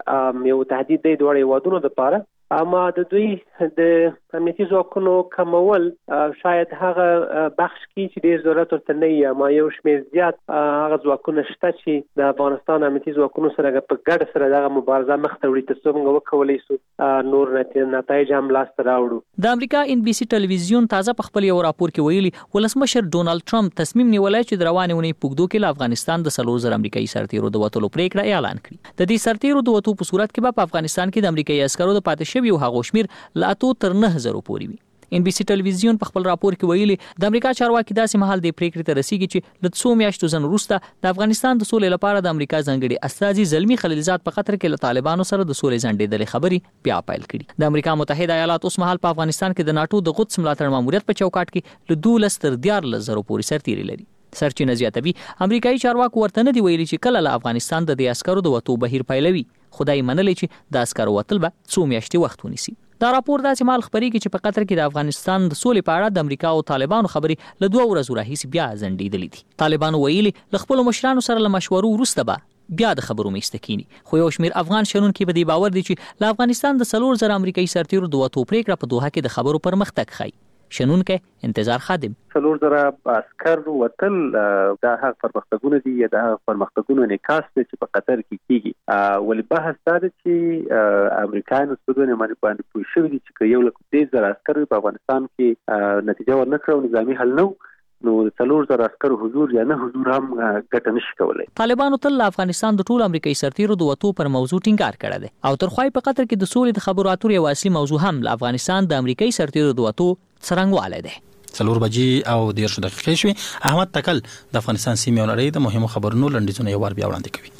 Speaker 19: یو تهدید دی دوه هیوادونو لپاره. اما د دوی د امنیتي ځواکونو کمول شاید هغه بخش کې چې ډېر ضرورت ورته نه وي، اما یو شمېر زیات هغه ځواکونه شته چې د افغانستان امنیتي ځواکونو سره په ګډه سره دغه مبارزه مخته وړي، تر څو موږ وکولی سو نور نتایج هم لاسته راوړو.
Speaker 9: د امریکا NBC ټلویزیون تازه په خپل یو راپور کې ویلي ولسمشر ډونالد ټرمپ تصمیم نیولی چې د روانې اونۍ په اوږدو کې له افغانستان د 4,000 امریکایي سرتیرو د وتلو پریکړه اعلان کړي. د دې سرتیرو د وتو په صورت کې به په افغانستان کې د امریکایي عسکرو د پاتې شویو هغو شمیر له 8 تر 9,000 پورې وي. NBC ټلویزیون په خپل راپور کې ویلي د امریکا چارواکي داسې مهال د پریکړې ته رسیږي چې له 2 میاشتو ځن وروسته د افغانستان د سولې لپاره د امریکا ځانګړي استازي زلمی خلیلزاد په قطر کې له طالبانو سره د سولې ځنډېدلې خبرې بیا پیل کړي. د امریکا متحده ایالات اوس مهال په افغانستان کې د ناتو د قدس ملاتړ ماموریت په چوکاټ کې له 12 تر 14,000 پورې سرتیري لري. سرچینه زیاتوي امریکایي چارواکو ورته نه دی ویلي چې کله له افغانستان د دې عسکرو د وتو بهیر پیلوي، خدای منلی چې د عسکرو وتل به 2 میاشتې وخت ونیسي. دا راپور داسې مهال خبرېږي چې په قطر کې د افغانستان د سولې په اړه د امریکا او طالبانو خبرې له 2 ورځو راهیسې بیا ځنډېدلې دي. طالبانو ویلي له خپلو مشرانو سره له مشورو وروسته به بیا د خبرو میسته کینی، خو یو شمیر افغان شنونکي په دې باور دي چې له افغانستان د 4,000 امریکایي سرتیرو د وتو پریکړه په دوحه کې د خبرو پرمختګ ښیي. شنونکی انتظار خادم
Speaker 10: 4,000 عسكر وتل دا هغه پرمختګونه دي یا دا پرمختګونه انعکاس دي چې په قطر کې کیږي. ولې بحث دا دی چې امریکایانو څه باندې پوه شوي دي چې یو لکه 10,000 عسكر په افغانستان کې نتیجه ورنکړه، نظامي حل نه نو 4,000 عسكر حضور یا نه حضور هم ګټه نشي کولای.
Speaker 9: طالبانو تل افغانستان د ټول امریکایي سرتیرو د وتو پر موضوع ټینګار کړی دی او تر خوای په قطر کې د سولې د خبرو اترو یو اصلي موضوع هم له افغانستان د امریکایي سرتیرو د وتو څرنګوالی دی.
Speaker 3: 4 بجې او 10 دقیقې شوې. احمد تکل د افغانستان سیمې او نړۍ د مهمو خبرونو لنډیزونه یو بار بیا وړاندې کوي.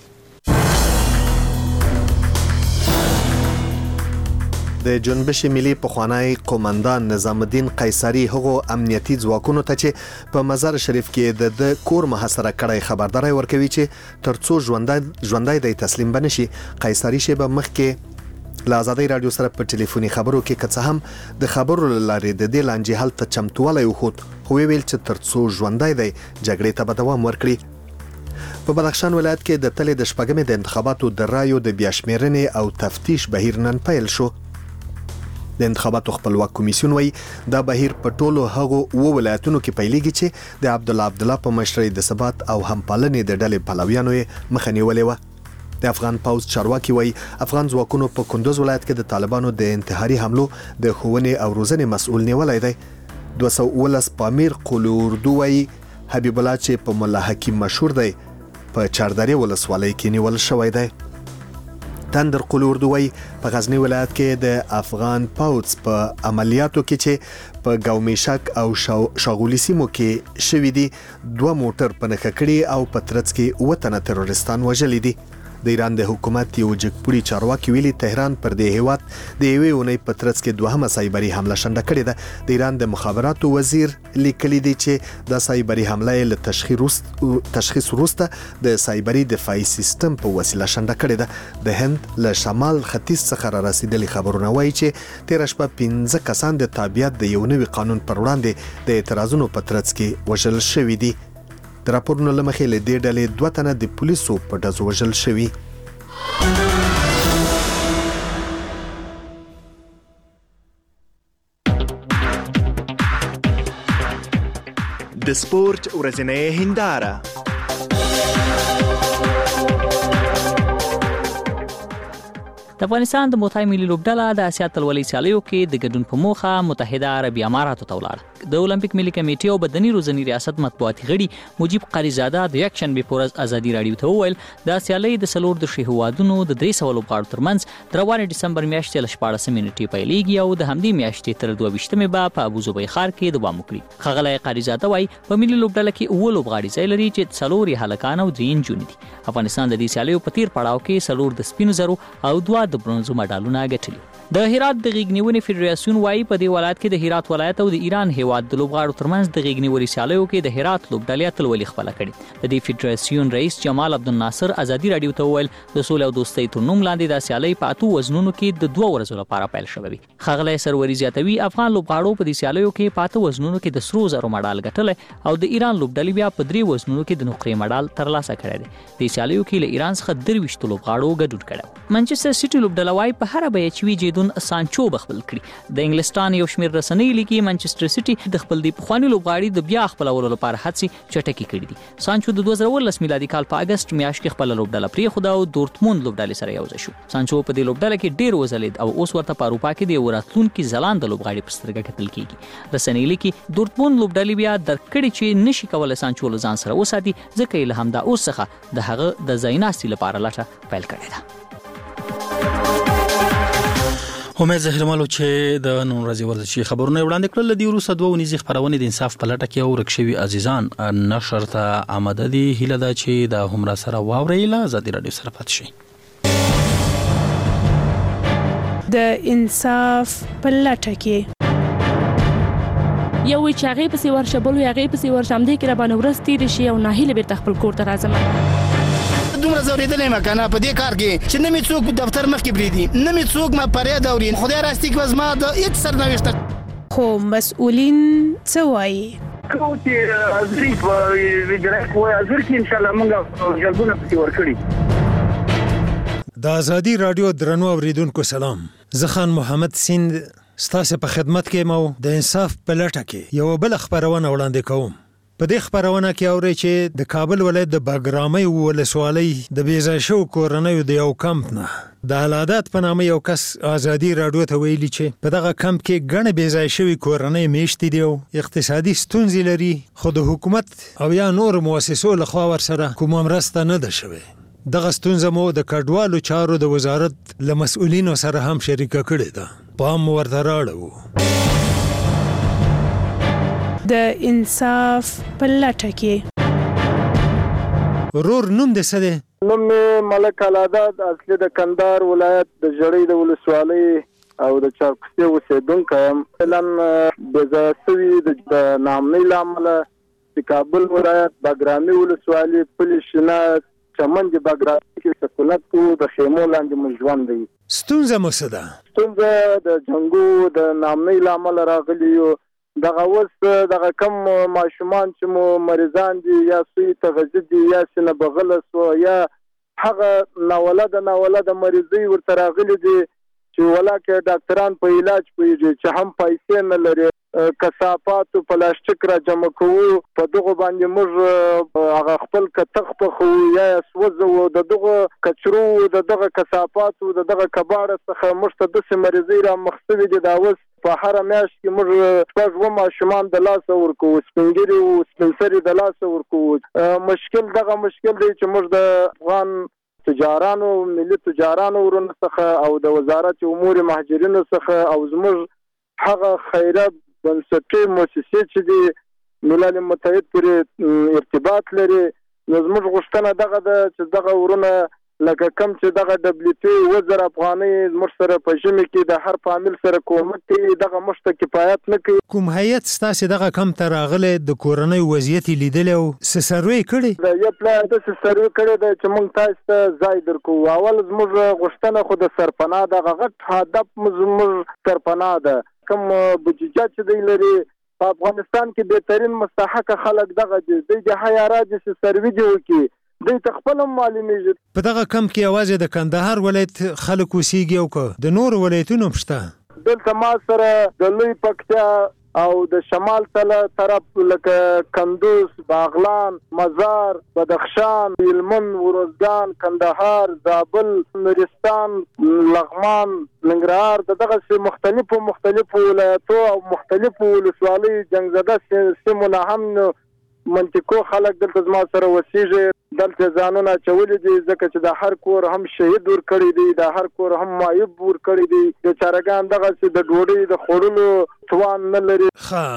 Speaker 4: د جنبش ملي پخوانی قومندان نظام الدین قیصری هغو امنیتي ځواکونو ته چې په مزار شریف کې د کور محاصره کړی خبرداري ورکوي چې ترڅو ژوندای د تسلیم بنشي. قیصری شی به مخکې له آزادۍ رادیو سره په ټلیفوني خبرو کې که څه هم د خبرو له لارې د دې لانجې حل ته چمتوالی وښود، خو ویل چې ترڅو ژوندی دی جګړې ته به دوام ورکړي. په بدخشان ولایت کې د تلې د شپږمې د انتخاباتو د رایو د بیاشمېرنې او تفتیش بهیر نن پیل شو. د انتخاباتو خپلواک کمیسیون وایي دا بهیر په ټولو هغو 2 ولایتونو کې پیلېږي چې د عبدالله په مشرۍ د ثبات او همپالنې د ډلې پلویانو یې مخه نیولې وه. د افغان پوځ چارواکي وایي افغان ځواکونو په کندوز ولایت کې د طالبانو د انتحاري حملو د ښوونې او روزنې مسؤل نیولی دی. 219 پامیر قلو اردو وایي حبیب الله چې په ملا حکیم مشهور دی په چاردرې ولسوالۍ کې نیول شوی دی. تندر قلو اردو وایي په غزنی ولایت کې د افغان پوځ په عملیاتو کې چې په ګومیشک او شاغولی سیمو کې شوي دي 2 موټر په نښه کړي او په ترڅ کې 7 تنه تروریستان وژلي دي. د ایران د حکومت یو جګپوړي چارواکي ویلي تهران پر دې هیواد د یوې اونۍ په ترڅ کې 2مه سایبري حمله شنډه کړې ده. د ایران د مخابراتو وزیر لیکلي دی چې د سایبري حمله له تشخیص وروسته د سایبري دفاعي سیستم په وسیله شنډه کړې ده. د هند له شمال ختیځ څخه را رسیدلي خبرونه وایي چې تیر شپه 15 کسان د تابعیت د یو نوي قانون پر وړاندې د اعتراضونو په ترڅ کې وژل شوي دي. د راپورونو له مخې له دې ډلې 2 تنه د پولیسو په ډزو وژل شوي.
Speaker 15: د سپورت ورځنۍ هنداره.
Speaker 9: د افغانستان د موټای ملي لوبډله د اسیا اتلولۍ سیالیو کې د ګډون په موخه متحده عربي اماراتو ته ولاړه. د اولمپیک ملي کمیټې او بدني روزنې ریاست مطبوعاتي غړي مجيب قریزاده د یک شنبه په ورځ ازادي رادیو ته وویل د سیالۍ د 4 د هیوادونو د 300 لوبغاړو ترمنځ د روانې ډسمبر میاشتې له 14 نیټې پیلېږي او د همدې میاشتې تر 22مې به په ابوظبي ښار کې دوام وکړي. ښاغلی قریزاده وایي په ملي لوبډله کې 9 لوبغاړي ځای لري چې 4 هلکان او 3 نجونې دي. افغانستان د دې سیالیو په تیر پړاو کې 4 د سپینو زرو او 2 د برونزو مډالونه ګټلي. د هرات د غیږنیونې فدراسیون وايي په دې ولایت کې د هرات ولایت او د ایران هیواد د لوبغاړو ترمنځ د غیږنیولې سیالیو کې د هرات لوبډلې اتلولي خپله کړې. د دې فدراسیون رئیس جمال عبدالناصر ازادي رادیو ته وویل د سولې او دوستۍ تر نوم لاندې دا سیالۍ په 8 وزنونو کې د 2 ورځو لپاره پیل شوې. ښاغلی سروري زیاتوي افغان لوبغاړو په دې سیالیو کې په 8 وزنونو کې د سرو زرو مډال ګټلی او د ایران لوبډلې بیا په 3 وزنونو کې د نقرې مډال ترلاسه کړی دی. د سیالیو کې له ایران څخه 23 لوبغاړو ګډون کړی. منچستر سیټي لوبډله وايي په هر بیه چې وي جیدون سانچو خپل کړي. د انګلستان یو شمېر رسنۍ لیکي منچستر سیټي د خپل د پخواني لوبغاړي د بیا خپلولو لپاره هڅې چټکې کړې دي. سانچو د 2019 میلادي کال په اگست میاشت کې خپل لوبډله پرېښوده او دورتموند لوبډلې سره یوځای شو. سانچو په دې لوبډله کې ډېر وځلید او اوس ورته په اروپا کې د یو راتلونکي ځلانده لوبغاړي په سترګه کتل کیږي. رسنۍ لیکي دورتموند لوبډلې بیا درک کړي چې نشي کولای سانچو له ځان سره وساتي ځکه یې له همدا اوس څخه د هغه د ځای ناستي لپاره لټه پیل کړې ده.
Speaker 3: امید زهرمالو چې د نن ورځې ورزشي خبرونه وړاندې کړل. د وروسته 2 ونیزي خبرونه د انصاف په لټه کې او ورکشوي عزیزان نشر ته آماده دي. هیله ده چې د همرا سره واوري له ازادي رادیو سره پات شي.
Speaker 20: د انصاف په لټه کې یو چې هغه پسې ورشبل او هغه پسې ورشم دي کې را باندې ورستي شي او ناهیله به خپل کور ته راځم.
Speaker 21: دومره زوریدلې مکنه په دې کار کې چې نه می څوک دفتر مخ کې بریدي نه می څوک ما پرې دوري خدای راستي کې وزما د هیڅ سرنوشت خو
Speaker 20: مسؤلین څه وایي
Speaker 14: کوم چې ازري په ویډیو کوی ازر کې ان شاء الله موږ جلبونه پکې ورکړي.
Speaker 16: د ازادي رادیو درنو اوریدونکو سلام. زه خان محمد سیند ستاسو په خدمت کې مو د انصاف په لټه کې یو بل خبرونه وړاندې کوم. په دې خبرونه کې اوري چې د کابل ولایت د باګرامي ولسوالۍ د بیځای شو کورنۍ د یو کمپ نه د علادات په نامه یو کس ازادي رادیو ته ویلي چې په دغه کمپ کې ګڼ بیځای شوی کورنۍ میشتې دي او اقتصادي ستونزې لري خو د حکومت او یا نور مؤسسو لخوا ورسره کوم مرسته نه ده شوې. دغه ستونزه مو د کډوالو چارو د وزارت له مسؤلینو سره هم شریکه کړې ده. پام ورته راړو.
Speaker 20: د انصاف په لټه کې
Speaker 16: ورور نوم د څه دی؟
Speaker 22: نوم ملک علادات اصلي د کندهار ولایت د جړۍ د ولسوالۍ او د چارکسي اوسیدونکی یم. فعلا بېځایه سوي د ناامنۍ له امله د کابل ولایت باګرامي ولسوالۍ پلي شینه چمن د باګرامي کې سکونت کوو د خیمو لاندې مو ژوند دی.
Speaker 16: ستونزه مو څه ده؟
Speaker 22: ستونزه د جنګو د ناامنۍ له امله راغلي یو. دغه اوس دغه کم ماشومان چې مو مریضان دي یا سوی تغذیه دي یا سینه بغله سو یا هغه ناولده مریضي ورته راغلي دي چې ولاکه ډاکټران په علاج پوهیږي چې هم پیسې نه لري. کثافات او پلاستیک را جمع کوو په دغه باندې موږ هغه خپل کتغ په خو یا سوځو د دغه کچرو د دغه کثافات او د دغه کباړه څخه موږ ته د سمریزي را مخسوي دي. دا اوس په هر میاشت کې موږ شپږ ماشومان د لاس ورکو سپنګری او سپنسري د لاس ورکو. مشکل دی چې موږ د افغان تجارانو ملي تجارانو ورونه څخه او د وزارت امور مهاجرینو څخه او زموږ هغه خیرات بنسټي مؤسسې چې د ملل متحد پورې ارتباط لري نو زموږ غوښتنه دغه ده چې دغه ورونه لکه کم چې دغه WP 1000 افغانۍ زموږ سره په ژمي کې د هر فامیل سره کومک کوي دغه موږ ته کفایت نه کوي.
Speaker 16: کوم هیئت ستاسو دغه کم ته راغلی د کورنۍ وضعیت لیدلی او سروې کړی؟
Speaker 22: یو پلان د سروې کړی دی چې موږ تاسو ته ځای درکو. اول زموږ غوښتنه خو د سرپناه دغه غټ هدف زموږ سرپناه ده. کوم بودیجه چې دی لري په افغانستان کې بهترین مستحق خلک دغه دي د حیارات چې سروي دی وکي د تخپل معلومیږي.
Speaker 16: په دغه کم کې اواز د کندهار ولایت خلک وسیږي او د نور ولایتونو پشته
Speaker 22: دلته ما سره د لوی پکتیا او د شمال طرف لکه کندوز، باغلان، مزار، بدخشان، هلمند، ورزګان، کندهار، زابل، نورستان، لغمان، ننګرهار دغه مختلفو ولایتو او مختلفو ولسوالیو جنګزده سیمونه هم منطقو خلک دلته زما سره وسیږي. دلته ځانونه چولې دي ځکه چې د هر کور هم شهید ور کړی دی د هر کور هم معیوب ور کړی دی. د چارګان دغه چې د ډوډۍ د خوړلو توان نه لري.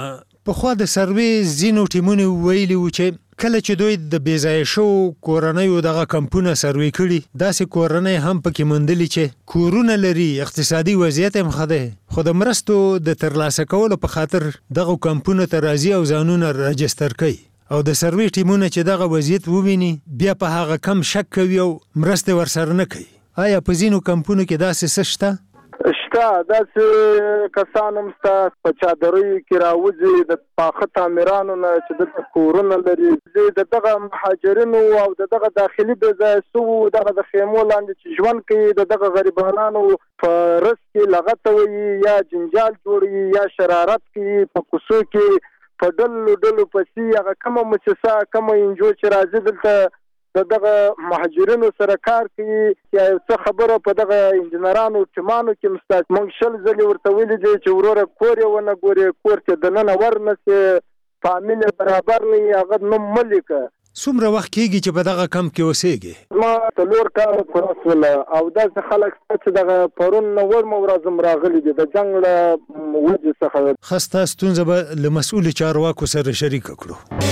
Speaker 16: په خوا د سروې ځینو ټیمونو ویلي و چې کله چې دوی د بیځای شو کورنۍ دغه کمپونه سروې کړي داسې کورنۍ هم پکې موندلي چې کورونه لري اقتصادي وضعیت هم ښه دی خو د مرستو د ترلاسه کولو په خاطر دغه کمپونه ته راځي او ځانونه رجستر کوي او د سروې ټیمونه چې دغه وضعیت وویني بیا په هغه کم شک کوي او مرستې ورسره نه کوي آیا په ځینو کمپونو کې داسې څه شته؟
Speaker 22: شته داسې کسان هم شته په چادریو کې راوځي د پاخه تعمیرانو نه چې دلته کورونه لري د دغه مهاجرینو او د دغه داخلي بېځایه شوو دغه د خیمو لاندې چې ژوند کوي د دغه غریبانو په رزق کې لغته وي یا جنجال جوړوي یا شرارت کوي په کوڅو کې په ډلو پسې هغه کومه مؤسسه کومه انجو چې راځي دلته دغه مهاجرینو سره کار کوي چې څه خبره په دغه انجنیرانو ټیمانو کې مستاک مونږ شل ځلې ورته ویلي دي چې وروره کور یې ونه ګوري کور ته دننه ورنسي فامیل برابر نه هغه نوم ملیکه
Speaker 16: څومره وخت کېږي چې په دغه کم کې اوسېږي؟
Speaker 22: ما 4 کاله پرسول او داسې خلک چې دغه پرون نور ورځم راغلي دي د جنگ له وجې څخه
Speaker 16: خسته ستونزه به له مسؤل چارواکو سره شریک کړو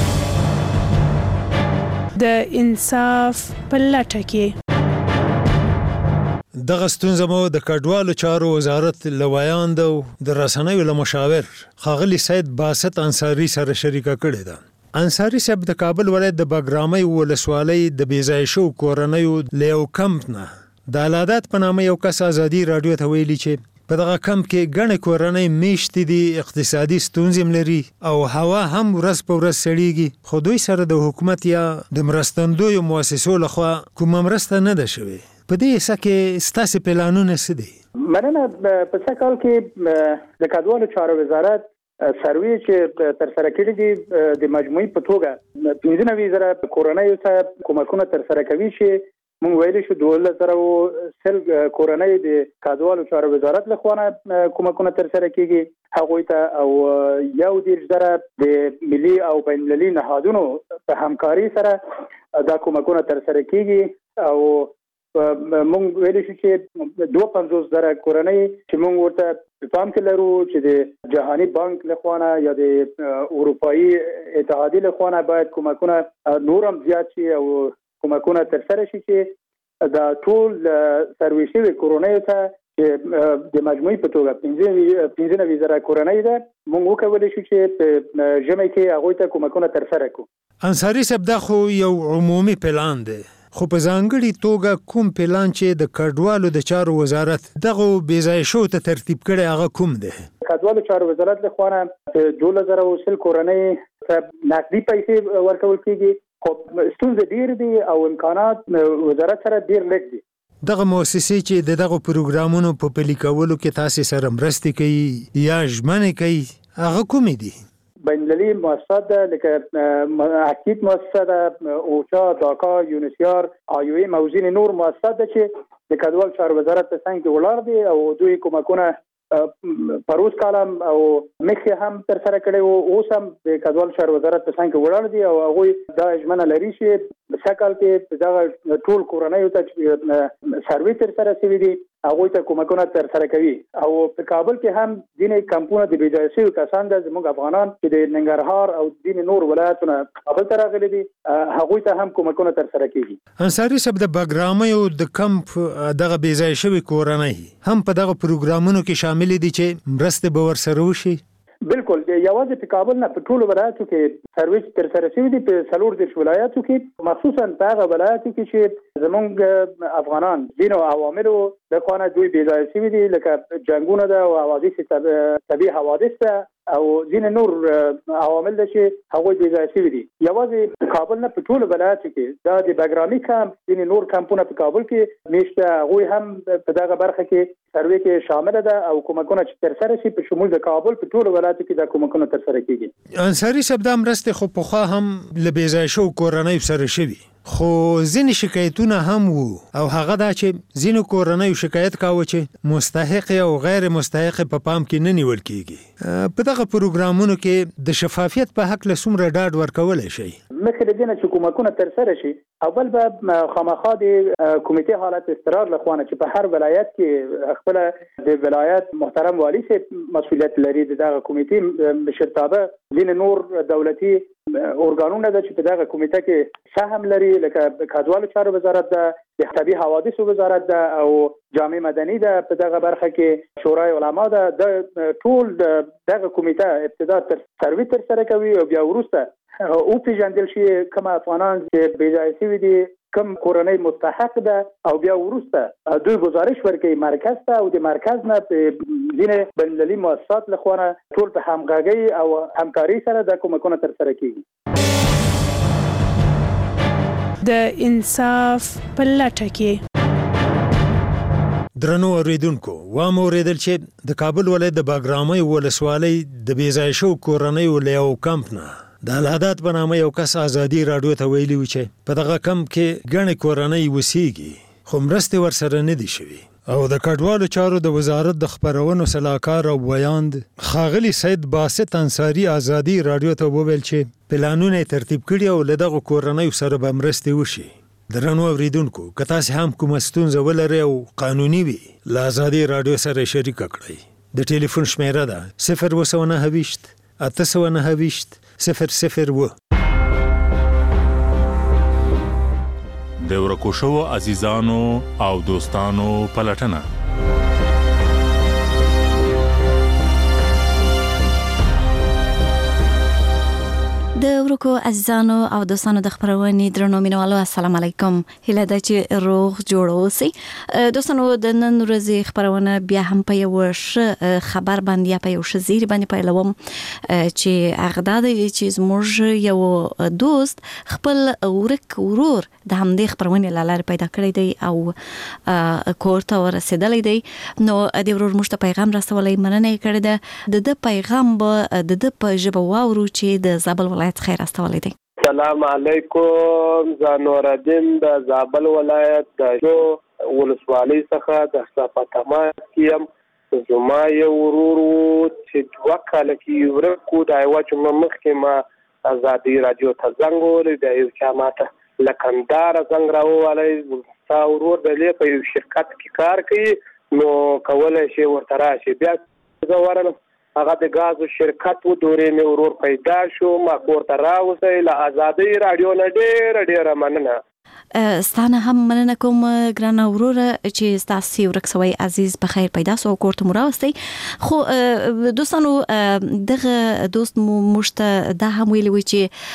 Speaker 20: د انصاف په لټه کې
Speaker 16: دغه ستونزه مو د کډوالو چارو وزارت له ویاند او د رسنیو له مشاور ښاغلي سید باسط انصاري سره شریکه کړې ده انصاري صاحب د کابل ولایت د باګرامۍ ولسوالۍ د بیځای شو کورنیو له یو کمپ نه د علادات په نامه یو کس ازادي رادیو ته ویلي چې په دغه کمپ کې ګڼې کورنۍ میشتې دي اقتصادي ستونزې لري او هوا هم ورځ په ورځ سړیږي خو دوی سره د حکومت یا د مرستندویو مؤسسو لخوا کومه مرسته نه ده شوې په دې حصه کې ستاسې پلانونه څه دي؟
Speaker 10: مننه په څه کال کې د کډوالو چارو وزارت سروې چې ترسره کړي دي د مجموعي په توګه 15,000 کورنیو ته کومکونه ترسره کوي چې مونږ ویلي شو 12,000 کورنۍ د کډوالو چارو وزارت له خوا کومکونه ترسره کیږي هغوی ته او 1,000 د ملي او بین المللي نهادونو په همکاري سره دا کومکونه ترسره کیږي او مونږ ویلي شو چې 52,000 کورنۍ چې مونږ ورته پام کې لرو چې د جهاني بانک له خوا یا د اروپאי اتحادیې له خوا باید کومکونه نورم زیات شي او کومکونه ترسره شي چې دا ټول سروې شوي کورنیو ته چې د مجموعي په توګه 15,000 کورنۍ ده مونږ وکولی شو چې په ژمي کې هغوی ته کومکونه ترسره کړو
Speaker 16: انصاري صاحب دا خو یو عمومي پلان دی خو په ځانګړي توګه کوم پلان چې د کډوالو د چارو وزارت دغه بیځای شو ته ترتیب کړي هغه کوم دی؟
Speaker 10: کډوالو چارو وزارت له خوا 12,000 کورنۍ ته نقدي پیسې ورکول کیږي خو ستونزې ډېر دي او امکانات وزارت سره ډېر لږ دي
Speaker 16: دغه مؤسسې چې دغه پروګرامونو په پلي کولو کې تاسو سره مرسته کوي یا ژمنې کوي هغه کومې دي؟
Speaker 10: بین المللي مؤسسات ده لکه اکید مؤسسه ده اوچا داکا یونیسیار آیوی موزین نور مؤسسات ده چې د کډوالو چارو وزارت په څنګ کې ولاړ دي او دوی کومکونه پروس کالم او مخه هم ترسره کړي او اوس هم د کډوالو چارو وزارت په څنګ کې ولاړ دي او هغه دا ژمنه لري چې په شکل کې دا ټول کورنۍ ته سروې ترسره شوي دي هغه ته کومکونه ترسره کوي او په کابل کې هم ځینې کمپونه د بیځای شوي کسان د زموږ افغانان چې د ننګرهار او ځینې نور ولایتونه کابل ته راغلي دي هغه ته هم کومکونه ترسره کیږي
Speaker 16: انصاري صاحب د باګرامۍ د کمپ دغه بیځای شوي کورنۍ هم په دغه پروګرامونو کې شامل دي چې مرسته به ورسره وشي
Speaker 10: بالکل یوازې په کابل نه په ټولو ولایتو کې سرویس ترسره شوي دي په 14 ولایتو کې مخصوصا په هغه ولایتو کې چې زموږ افغانان ځینو عواملو د خوا نه دوی بېځایه شوي دي لکه جنګونه ده او حوادث طبیعي حوادث ده او ځینې نور عوامل ده چې هغوی بېځایه شوي دي یوازې په کابل نه په ټولو ولایتو کې دا د باګرامۍ کمپ ځینې نور کمپونه په کابل کې میشته هغوی هم په دغه برخه کې سروې کې شامله ده او کومکونه چې ترسره شي په شمول د کابل په ټولو ولایتو کې دا کومکونه ترسره کیږي
Speaker 16: انصاري صاحب دا مرستې خو پخوا هم له بېځایه شوو کورنیو سره شوي خو ځینې شکایتونه هم وو او هغه دا چې ځینو کورنیو شکایت کاوه چې مستحق او غیر مستحق په پام کې نه نیول کیږي. په دغه پروګرامونو کې د شفافیت په حق له څومره ډاډ ورکولی شي؟
Speaker 10: مخکې د دې نه چې کومکونه ترسره شي، اول به خامخا د کمیټې حالت استقرار لخوانه چې په هر ولایت کې خپل د ولایت محترم والی سي مسؤلیت لري دغه کمیټې مشرتابه ځینې نور دولتي ارګانونه ده چې په دغه کمیټه کې سهم لري، لکه کډوالو چارو وزارت ده، د طبي حوادثو وزارت ده او جامع مدني ده. په دغه برخه کې شورای علما ده. د ټول دغه کمیټه ابتدا تر سروي تر سره کوي او بیا وروسته او پیژندل شي کوم افغانان چې بېځایه شوي دي، کوم کورنۍ مستحق ده، او بیا وروسته دوی گزارش ورکوي مرکز ته او د مرکز نه په ځینې بین‌المللي مؤسسات لخوا ټول په همغږۍ او همکاري سره د کومکونه ترسره کیږي.
Speaker 20: د انصاف په لټه کې
Speaker 16: درنو اوریدونکو، وام اوریدل چې د کابل ولایت د باګرامۍ ولسوالۍ د بېځایه شوو کورنیو له یو کمپ نه د الهداد په نامه یو کس ازادي راډیو ته ویلي و چې په دغه کمپ کې ګڼې کورنۍ اوسېږي خو مرستې ورسره نه دي شوي. او د کډوالو چارو د وزارت د خپرونو سلاکار او بیاند ښاغلي سید باسط انصاري ازادي راډیو ته وویل چې پلانونه ترتیب کړي او له دغو کورنیو سره به مرستې وشي. درنو اوریدونکو، که تاسې هم کومه ستونزه ولرئ او قانوني وي، له ازادي راډیو سره شریکه کړئ. د ټلیفون شمیره ده 029 829 001.
Speaker 1: د ورکو شوو عزیزانو او دوستانو پلټنه.
Speaker 2: د ورکو عزیزانو او دوستانو د خبرونې درنو مینوالو، السلام علیکم. هیله ده چې روغ جوړ اوسئ. دوستانو، د نن ورځې خبرونه بیا هم په یو خبر باندې یا په یو شزیر باندې پیلوم چې هغه دا دی چې زموږ یو دوست خپل ورک ورور د همدې خبرونې له لارې پیدا کړی دی او کور ته ورسېدلی دی. نو د ورور موږ ته پیغام رسولی، مننه یې کړې ده. د پیغام به د ده په ژبه واورو چې د زابل ولایت خیر استولی دی.
Speaker 23: سلام علیکم، زه نورالدین د زابل ولایت د جو ولسوالۍ څخه د صفاتما کیم. زما یو ورور چې 2 کاله کې ورکو د یوه جمعه مخکې ما ازادي راډیو ته زنګ ووهلی، د یو چا ماته له کندهاره زنګ راووهلی، ستا ورور د په یو شرکت کې کار کوي، نو کولی شي ورته راشي. بیا زه ورغلم، هغه د غازو شرکت و، دورې مې ورور پیدا شو، ما کور ته راوستی. له ازادي راډیو نه ډېره مننه.
Speaker 2: ستانه هم مننه کوم ګرانه وروره چې ستاسو ورک سوی عزیز په خیر پیدا سو او کور ته مراوستي. خو دوستانو، دغه دوست موږ ته دا هم ویلي و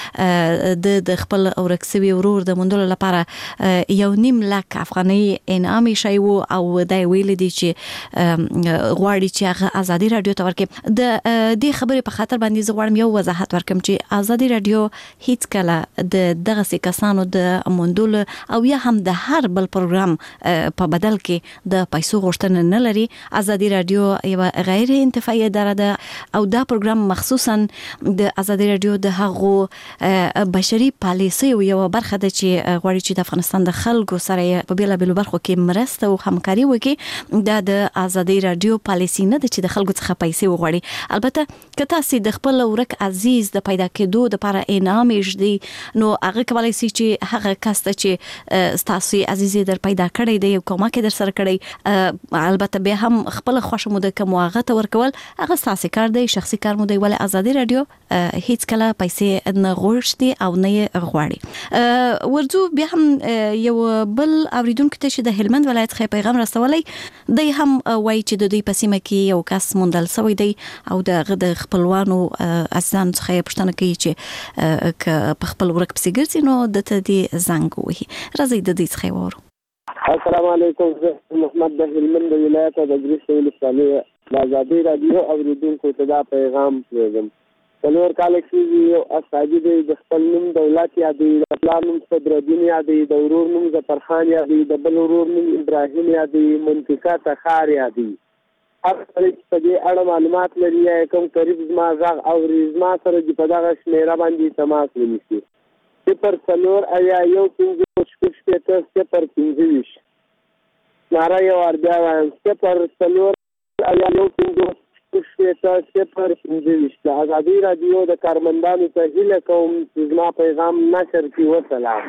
Speaker 2: چې د خپل ورک سوی ورور د موندلو لپاره 1.5 لک افغانۍ انعام شوی و او دا ویلي دي چې غواړي چې هغه ازادي راډیو ته ورکړي. د دې خبرې په خاطر باندې زه غواړم یو وضاحت ورکړم چې ازادي راډیو هیڅ کله د دغه کسانو د موندلو او یا هم د هر بل پروګرام په بدل کې د پیسو غوښتنه نه لري. ازادي راډیو یو غیر انتفاعي اداره ده او دا پروګرام مخصوصا د ازادي راډیو د هغو بشري پالیسیو یو برخه ده چې غواړي چې د افغانستان د خلکو سره په بیلابیلو برخو کې مرسته او همکاري وکړي. دا د ازادي راډیو پالیسی نه ده چې د خلکو څخه پیسې وغواړي. البته که تاسو د خپل ورک عزیز د پیدا کېدو لپاره انعام یې نو هغه کولای شي چې هغه کس ته چې ستاسو عزیزي در پیدا کړی دی یو کومک در سره کړی، البته به هم خپل خوښه مو د کوم هغه ته ورکول هغه ستاسو کار دی، شخصي کار مو دی. ولې ازادي راډیو هیڅ کله پیسې نه غوښتي او نه غواړي. ورځو بیا هم یو بل اوریدونکو ته چې د هلمند ولایت څخه پیغام رسولی دی هم وایي چې د دوی په سیمه کې یو کس موندل شوی دی او د خپلوانو عزیزانو څخه پوښتنه کوي چې که په خپل ورک پسې ګرځي نو دته دې زنګ ووهي. راځئ د دې څخه وورو.
Speaker 23: السلام علیکم، زه محمد د هلمند ولایت د ګریس ولسوالۍ د ازادي راډیو اوریدونکو ته دا پیغام پرېږدم. 4 کاله کېږي یو استاجي دی، د خپل نوم دولت یادوي، د پلار نوم صدرالدین یادوي، د ورور نوم ظفرخان یادوي، د بل ورور نوم ابراهیم یادوي، منطقه تخار یادوي. هر څوک په دې اړه معلومات لري یا کوم قریب زما غږ اوري، زما سره په دغه شمیره باندې تماس ونیسي. 04015 ناره یو ور بیا وایم 04015 د ازادي راډیو د کارمندانو ته هیله کوم چې زما پیغام نشر کړي. وسلام.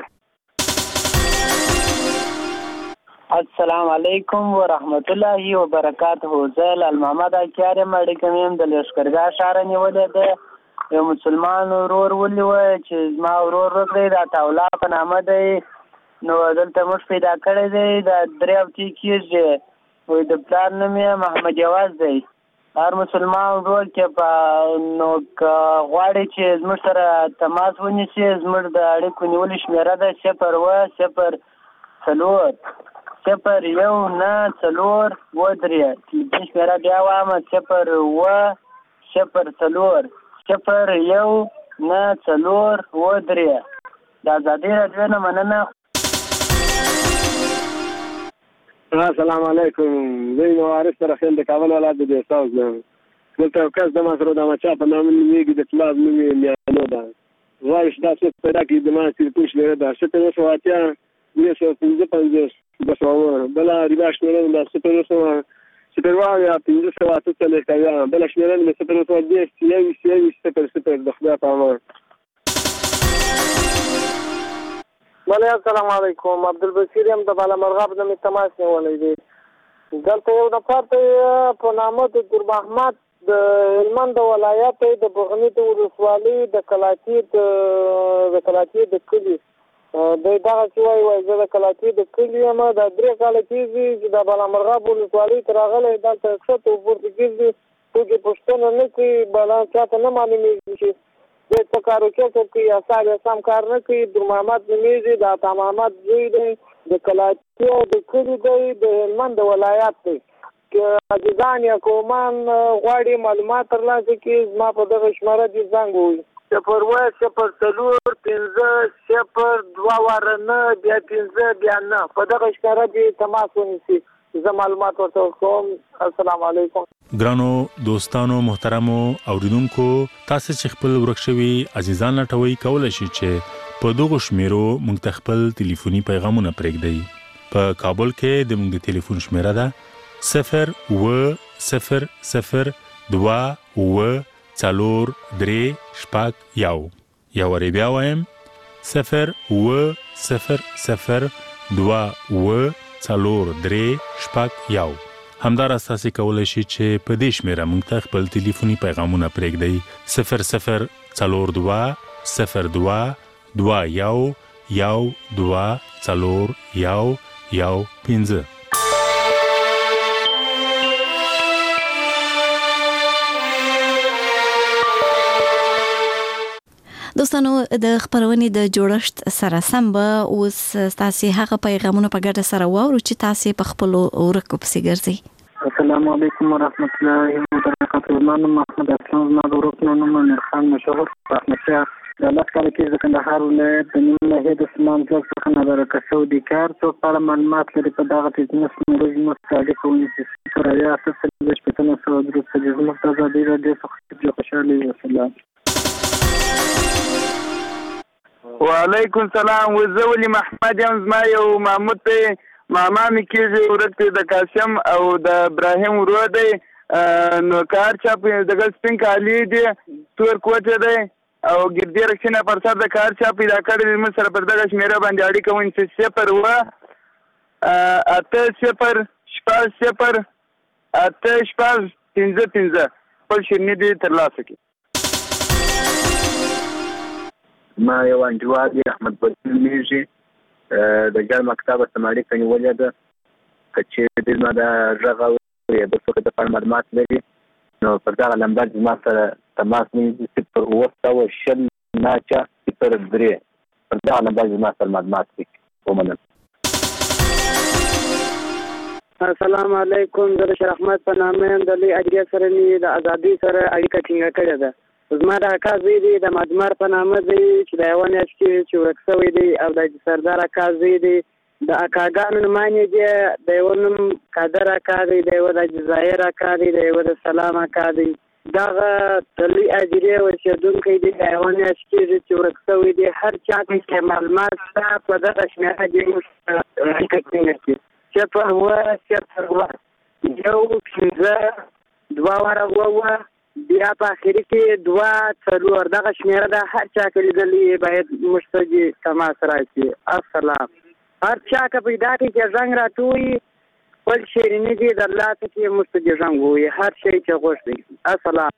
Speaker 5: السلام علیکم ورحمت الله وبرکاته. زه لال محمد اکیار مړی کوم د لشکرګاه ښار نیولې ده. یو مسلمان ورور ولې چې زما ورور وکړي دا تاولا په نامه دی، نو دلته موږ پیدا کړی دی د 3 هفتې کېږي. وایي د پلار نوم یې محمد جواز دی. هر مسلمان ورور کې په نو غواړي چې زموږ سره تماس ونیسي. زموږ د اړیکو نیولې شمېره ده 01004 0194 تلیفون شمېره بیا وایم 01004 0194 د ازادي راډیو نه مننه.
Speaker 23: السلام علیکم. زه وارث رحیم د کابل ولایت د استاذ نوم. دلته یو کس د مسرو د مچا په نامه نومیږي، د پلار نوم یې میانو ده. غواړي چې دا څوک پیدا کړي. د ما تلیفون شمېره ده 010 955 بله ربا شمېره ده 010 بله شمېره مې 010 د خدای په امان.
Speaker 22: بله السلام علیکم. عبدالبصیر یم د بالامرغاب نه مې تماس نیولی دی. دلته یو نفر ته په نامه د ګل محمد د هلمند ولایت د بغني د ولسوالۍ د کلاچي د کلي دی دغه چې وایي زه د کلاچي د کلي یم. دا 3 کاله کېږي چې د بالامرغاب ولسوالۍ ته راغلی. دلته ښه او پورته ګرځي، څوک یې پوښتنه نه کوي، بلا چاته نه معلومېږي چې دی څه کار وکړي کوي یا سم کار نه کوي. در محمد نومېږي، د عطا محمد زوی دی، د کلاچي او د کلي دی، د هلمند ولایت دی. که عزیزان یا کومان غواړي معلومات ترلاسه کړي زما په دغه شمېره دې زنګ ووهي 01004 بیا 5 بیا 9 په دغه شمېره دې تماس ونیسي. زه معلومات ورته ورکوم. السلام علیکم.
Speaker 1: ګرانو دوستانو محترمو اوریدونکو، تاسو چې خپل ورک شوي عزیزان لټوي کولای شئ چې په دغه شمیرو موږ ته خپل ټلیفوني پیغامونه پرېږدئ. په کابل کې د موږ د ټلیفون شمیره ده 0100243 یا وری بیا وایم 0100243 همدارس تاسو کولای شئ چې په دې شمیره موږ ته خپل ټلیفوني پیغامونه پرېږدئ 00222
Speaker 2: دوستانو د خبرونې د جوړښت سره سم به اوس تاسو هغه پیغامونه په ګډه سره واورو چې تاسو په خپل ورکو پسې ګرځي.
Speaker 7: السلام علیکم ورحمت الله وبرکاته. نن محمد اسلام زما د ورکو نوم خان مشهور احمد شاه د الله تعالی کې د کندهار ولایت د نیمه هدا سمان څخه نظر کښو د کار څو په معلومات لري په دغه تجنس مروج مستعد کوي چې سره اساس د شپږ سو درس د مختزه د دې څخه خوشاله وسلام.
Speaker 8: وعلیکم السلام. وزولی محمد یم. زما یو محمود ته ماما مې کېږي ورته د قاسم او د ابراهیم ورور دی. نو کار چا په دغه سپین کالی دی تور کوټه دی او ګردی رښتینه پر سر د کار چا پیدا کړی موږ سره پر دغه شمیره باندې اړیکه ونیسئ 0 خپل شیرني دې ترلاسه کړي.
Speaker 10: ما یو انجواد احمد بدر میږي د ګل مکتب سماړي کني ولې ده چې د ما د ژغه یا د څه د معلومات لري نو پر دا لمبر ما سره تماس نیسي پر وسته او شل ناچا پر درې پر دا لمبر ما سره معلومات لري. ومنه.
Speaker 22: السلام علیکم. د شریف احمد په نامه د لې اجازه سره ني د ازادي سره اړیکه ټینګه کړې ده. زما د اکاز دی د مدمر په نامه دی چې د یو نه چې ورکسوي دی او د سردار اکاز دی د اکاګانو نمانه دی د یو نوم قادر اکاز دی د یو د جزایر اکاز دی د یو د سلام اکاز دی
Speaker 7: دغه تلي اجري اوسېدونکي دي حیوان کېږي چې ورک شوی دی هر چا چې معلومات شته په دغه شمېره کې موږ کتنه کوي چې په یو 15 دوه واره ووه بیا په اخري کې 2 دغه شمېره ده هر چا که لیدلي باید موږ ته تماس راشي. السلام. هر چا که پیدا کړي چې زنګ راټوي خپل شیریني دي در لاته کې موږ ته دې زنګ ووایي هر شی چې غوښتي. السلام.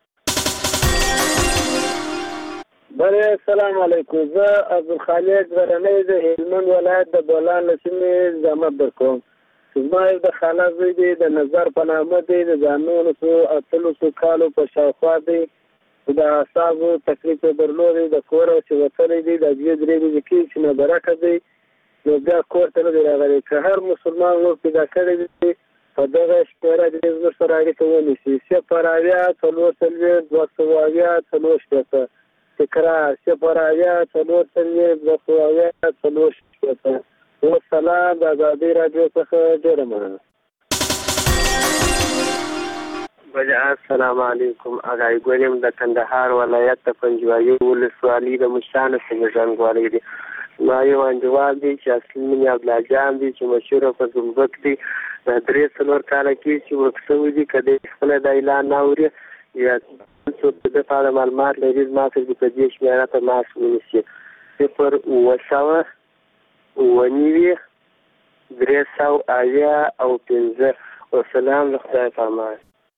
Speaker 22: بله السلام علیکم. زه عبدالخالق غرنی د هلمند ولایت د بولان له سیمې زحمت درکوم. زما یو د خاله زوی دی د نظر په نامه دی د 1900 کالو په شاوخوا دی د اعصابو تکلیف یې درلودی د کوره چې وتلی دی د 2-3 ورځې کې چې نابرکه دی نو بیا کور ته نه دی راغلی. که هر مسلمان ور پیدا کړی دی په دغه شمېره دې زموږ سره اړیکه ونیسي 080 تکرار 080 والسلام د ازادي رادیو څخه ډېره مننه.
Speaker 23: السلام علیکم. اغای ګولم د کندهار ولایت د پنجوایي ولسوالۍ د مشانه څخه ژوندوالي دي. ما یو انډیوال دی چې اصلي مینې عبدالله جان دی چې مشهوره په زمبک دی 3-4 کاله کې چې ورک شوی دی. که دی خپله دا اعلان نه اوري یا څوک د ده په اړه معلومات لري زما ته د په دې شمېره تماس ونیسي 0-7-9-305 والسلام له خدای پامان.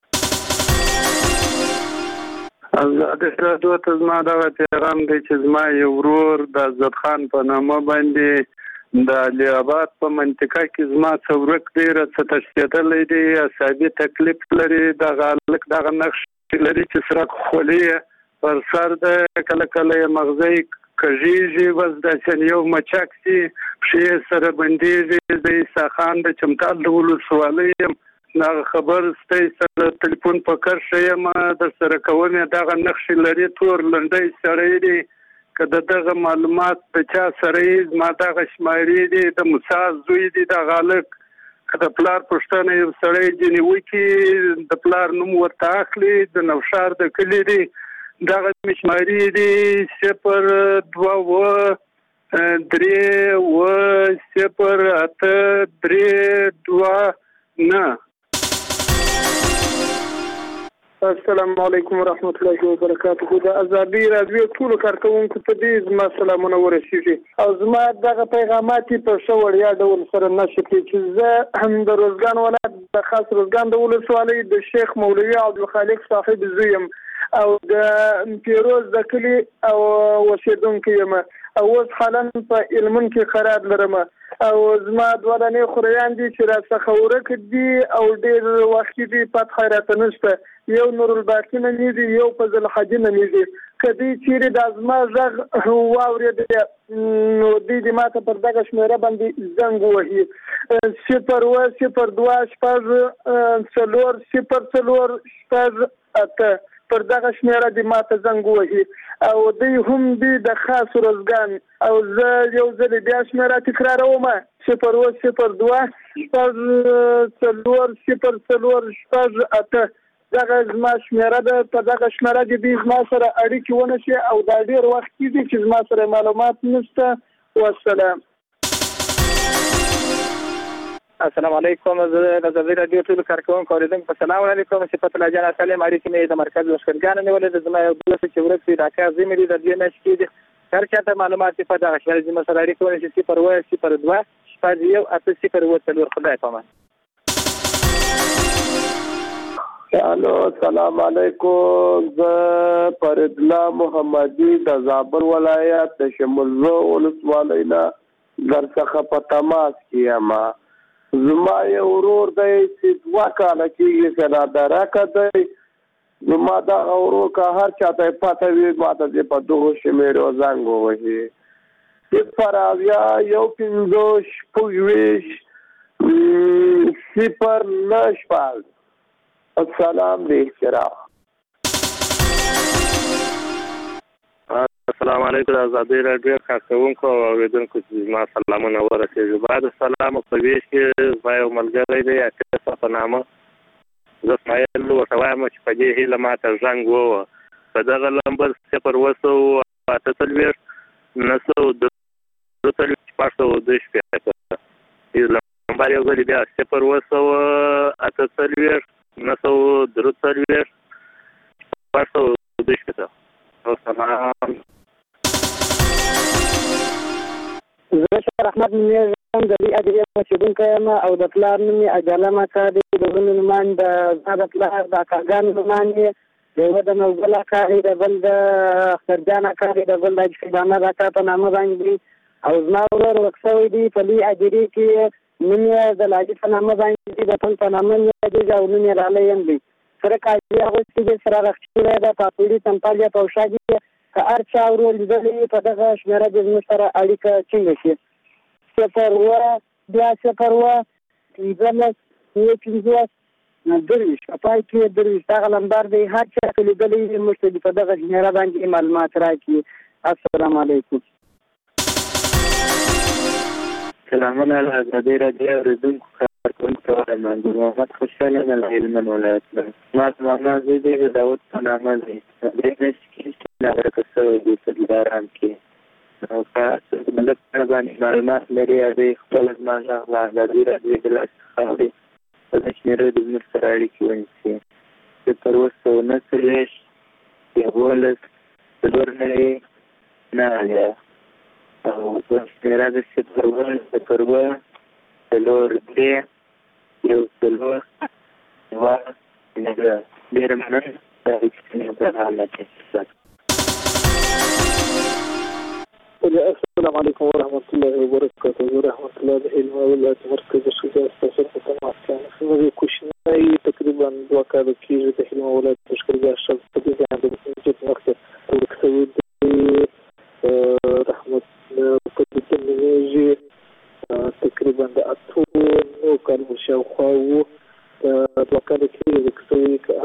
Speaker 22: ازادي رادیو ته زما دغه پیغام دی چې زما یو ورور د عزت خان په نامه باندې د علي آباد په منطقه کې زما څه ورک دی څه تشدیدلی دی اعصابي تکلیف لري دغه هلک دغه نقش لري چې سرک خولي پر سر ده کله کله یې مغزی کږیږي بس داسې یو مچک سي پښې سره بندېږي. د عیسی خان د چمتال د ولسوالۍ یم دغه خبر ستی سره تلیفون په کرښه یم در سره کوم دغه نقشې لري تور لنډی سړی دی که د دغه معلومات د چا سره یې زما دغه شمارې دي د موسی زوی دی دغه هلک که د پلار پوښتنه یو سړی ځینې وکړي د پلار نوم ورته اخلي د نوشار د کلي دی دغه مې شمارې دي 0-2-3-0-8-3-2-9. السلام علیکم ورحمت الله وبرکاته. د ازادي رادیو ټولو کارکونکو ته دې زما سلامونه ورسیږي او زما دغه پیغامات په ښه وړیا ډول سره نشر کړي چې زه هم د روزګان ولایت د خاص روزګان د ولسوالۍ د شیخ مولوي عبدالخالق صاحب زوی یم او د پیروز د کلي او اوسېدونکی یم او اوس حالا په هلمند کې قرار لرم او زما 2 دانې خوریان دي چې راڅخه ورک دي او ډېر وختي دي فتح راته نشته. یو نور الباقي نومیږي یو فضل حاجي نومیږي. که دوی چیرې د زما غږ واورېدی نو دوی دې ماته پر دغه شمېره باندې زنګ ووهي 0-2-4-0-0-8 پر دغه شمېره دې ماته زنګ ووهي او دوی هم دي د خاص روزګان او زه یو ځل بیا شمېره تکراروم 0-2-4-0-0-8 دغه زما شمېره ده په دغه شمېره کې دوی زما سره اړیکې ونشي او دا ډېر وخت کېږي چې زما سره معلومات نشته. والسلام.
Speaker 11: السلام علیکم. زه د ازادي رادیو ټولو کارکوونکو اورېدونکو په سلام علیکم. صفت الله جان سلام اړیکې مې د مرکز لښکرګانو نیولې د زما یو دوست چې ورک دی ډاکټر زمې دی د دې نش کې دي هر چاته معلومات په دغه شمېره زما سره اړیکې ونشي 0-2-0-8-0-0 خدای پامان.
Speaker 22: الو السلام علیکم. زه فرید الله محمدي د زابل ولایت د شمولزو ولسوالۍ نه درڅخه په تماس کې یم. زما یو ورور دی چې 2 کاله کېږي چې نادرکه دی. زما دغه ورور که هر چاته یې پته وي ماته دې په دغو شمېرو زنګ ووهي 0-1-25-0-9. السلام علیکم.
Speaker 12: السلام علیکم. آزادي رادیو کارکوونکو او اوریدونکو زما سلامونه ورسېږي. بعد السلام په ویش کې زما یو ملګری دی اتیسا په نامه زه اسماعیل ورته وایم وایم چې په دې هیله ماته زنګ ووه په دغه نمبر 028 نمبر یو ځل بیا 028
Speaker 6: زه شهر احمد نومیږم د دې ادارې اوسېدونکی یم او د پلار نوم یې اجاله اکا دی د ورونو نومان د زما د پلار د اکاګانو نومان یې د یوه د نوګل اکا دی د بل د اخترجان اکا دی د بل د شهید احمد اکا په نامه باندې دی او زما ورور ورک شوی دی په دې ادارې کې نوم یې د لاجي په نامه باندې دی د پل په نامه یادېږي او نوم یې لالی یم دی سره کاجي اغوستي دی سره رخچولی ده پاپوړي تمپال یا پوشا دي که هر چا ورور لیدلی په دغه شمېره د زموږ سره اړیکه ټینګه شي 0 بیا 0 15 درویش په پای کې درویش هغه نمبر دی هر چا چې لیدلی وي موږ ته په دغه شمېره باندې معلومات راکړي السلام علیکم
Speaker 13: سلامونه له ازادۍ راډیو اورېدونکو کارکوونکو ته وایم محمد خوشحال یم له هلمند ولایت نه زما زمانه زوی دی د داود په نامه دی درې میاشتې کېږي چې ناغرقه شوی دی په دلارام کې او که څوک د لږ باندې معلومات لري هغوی خپله زما غږ له ازادۍ راډیو د لاسه خاورې په دې شمېره د زموږ سره اړیکې ونیسي 0 19 او شمېره د 0 ډېره مننه د اړیکې په حالت کې
Speaker 17: السلام علیکم ورحمۃ اللہ وبرکاتہ رحمۃ اللہ علم ولایت مرکز شجاع استاذ تمام کان زموږ کوشنۍ تقریبا 2 کال کېږي د علم ولایت لشکرګاه شل په دې باندې چې مخکې ورکوي رحمت په دې کې تقریبا د 8 کال شاوخوا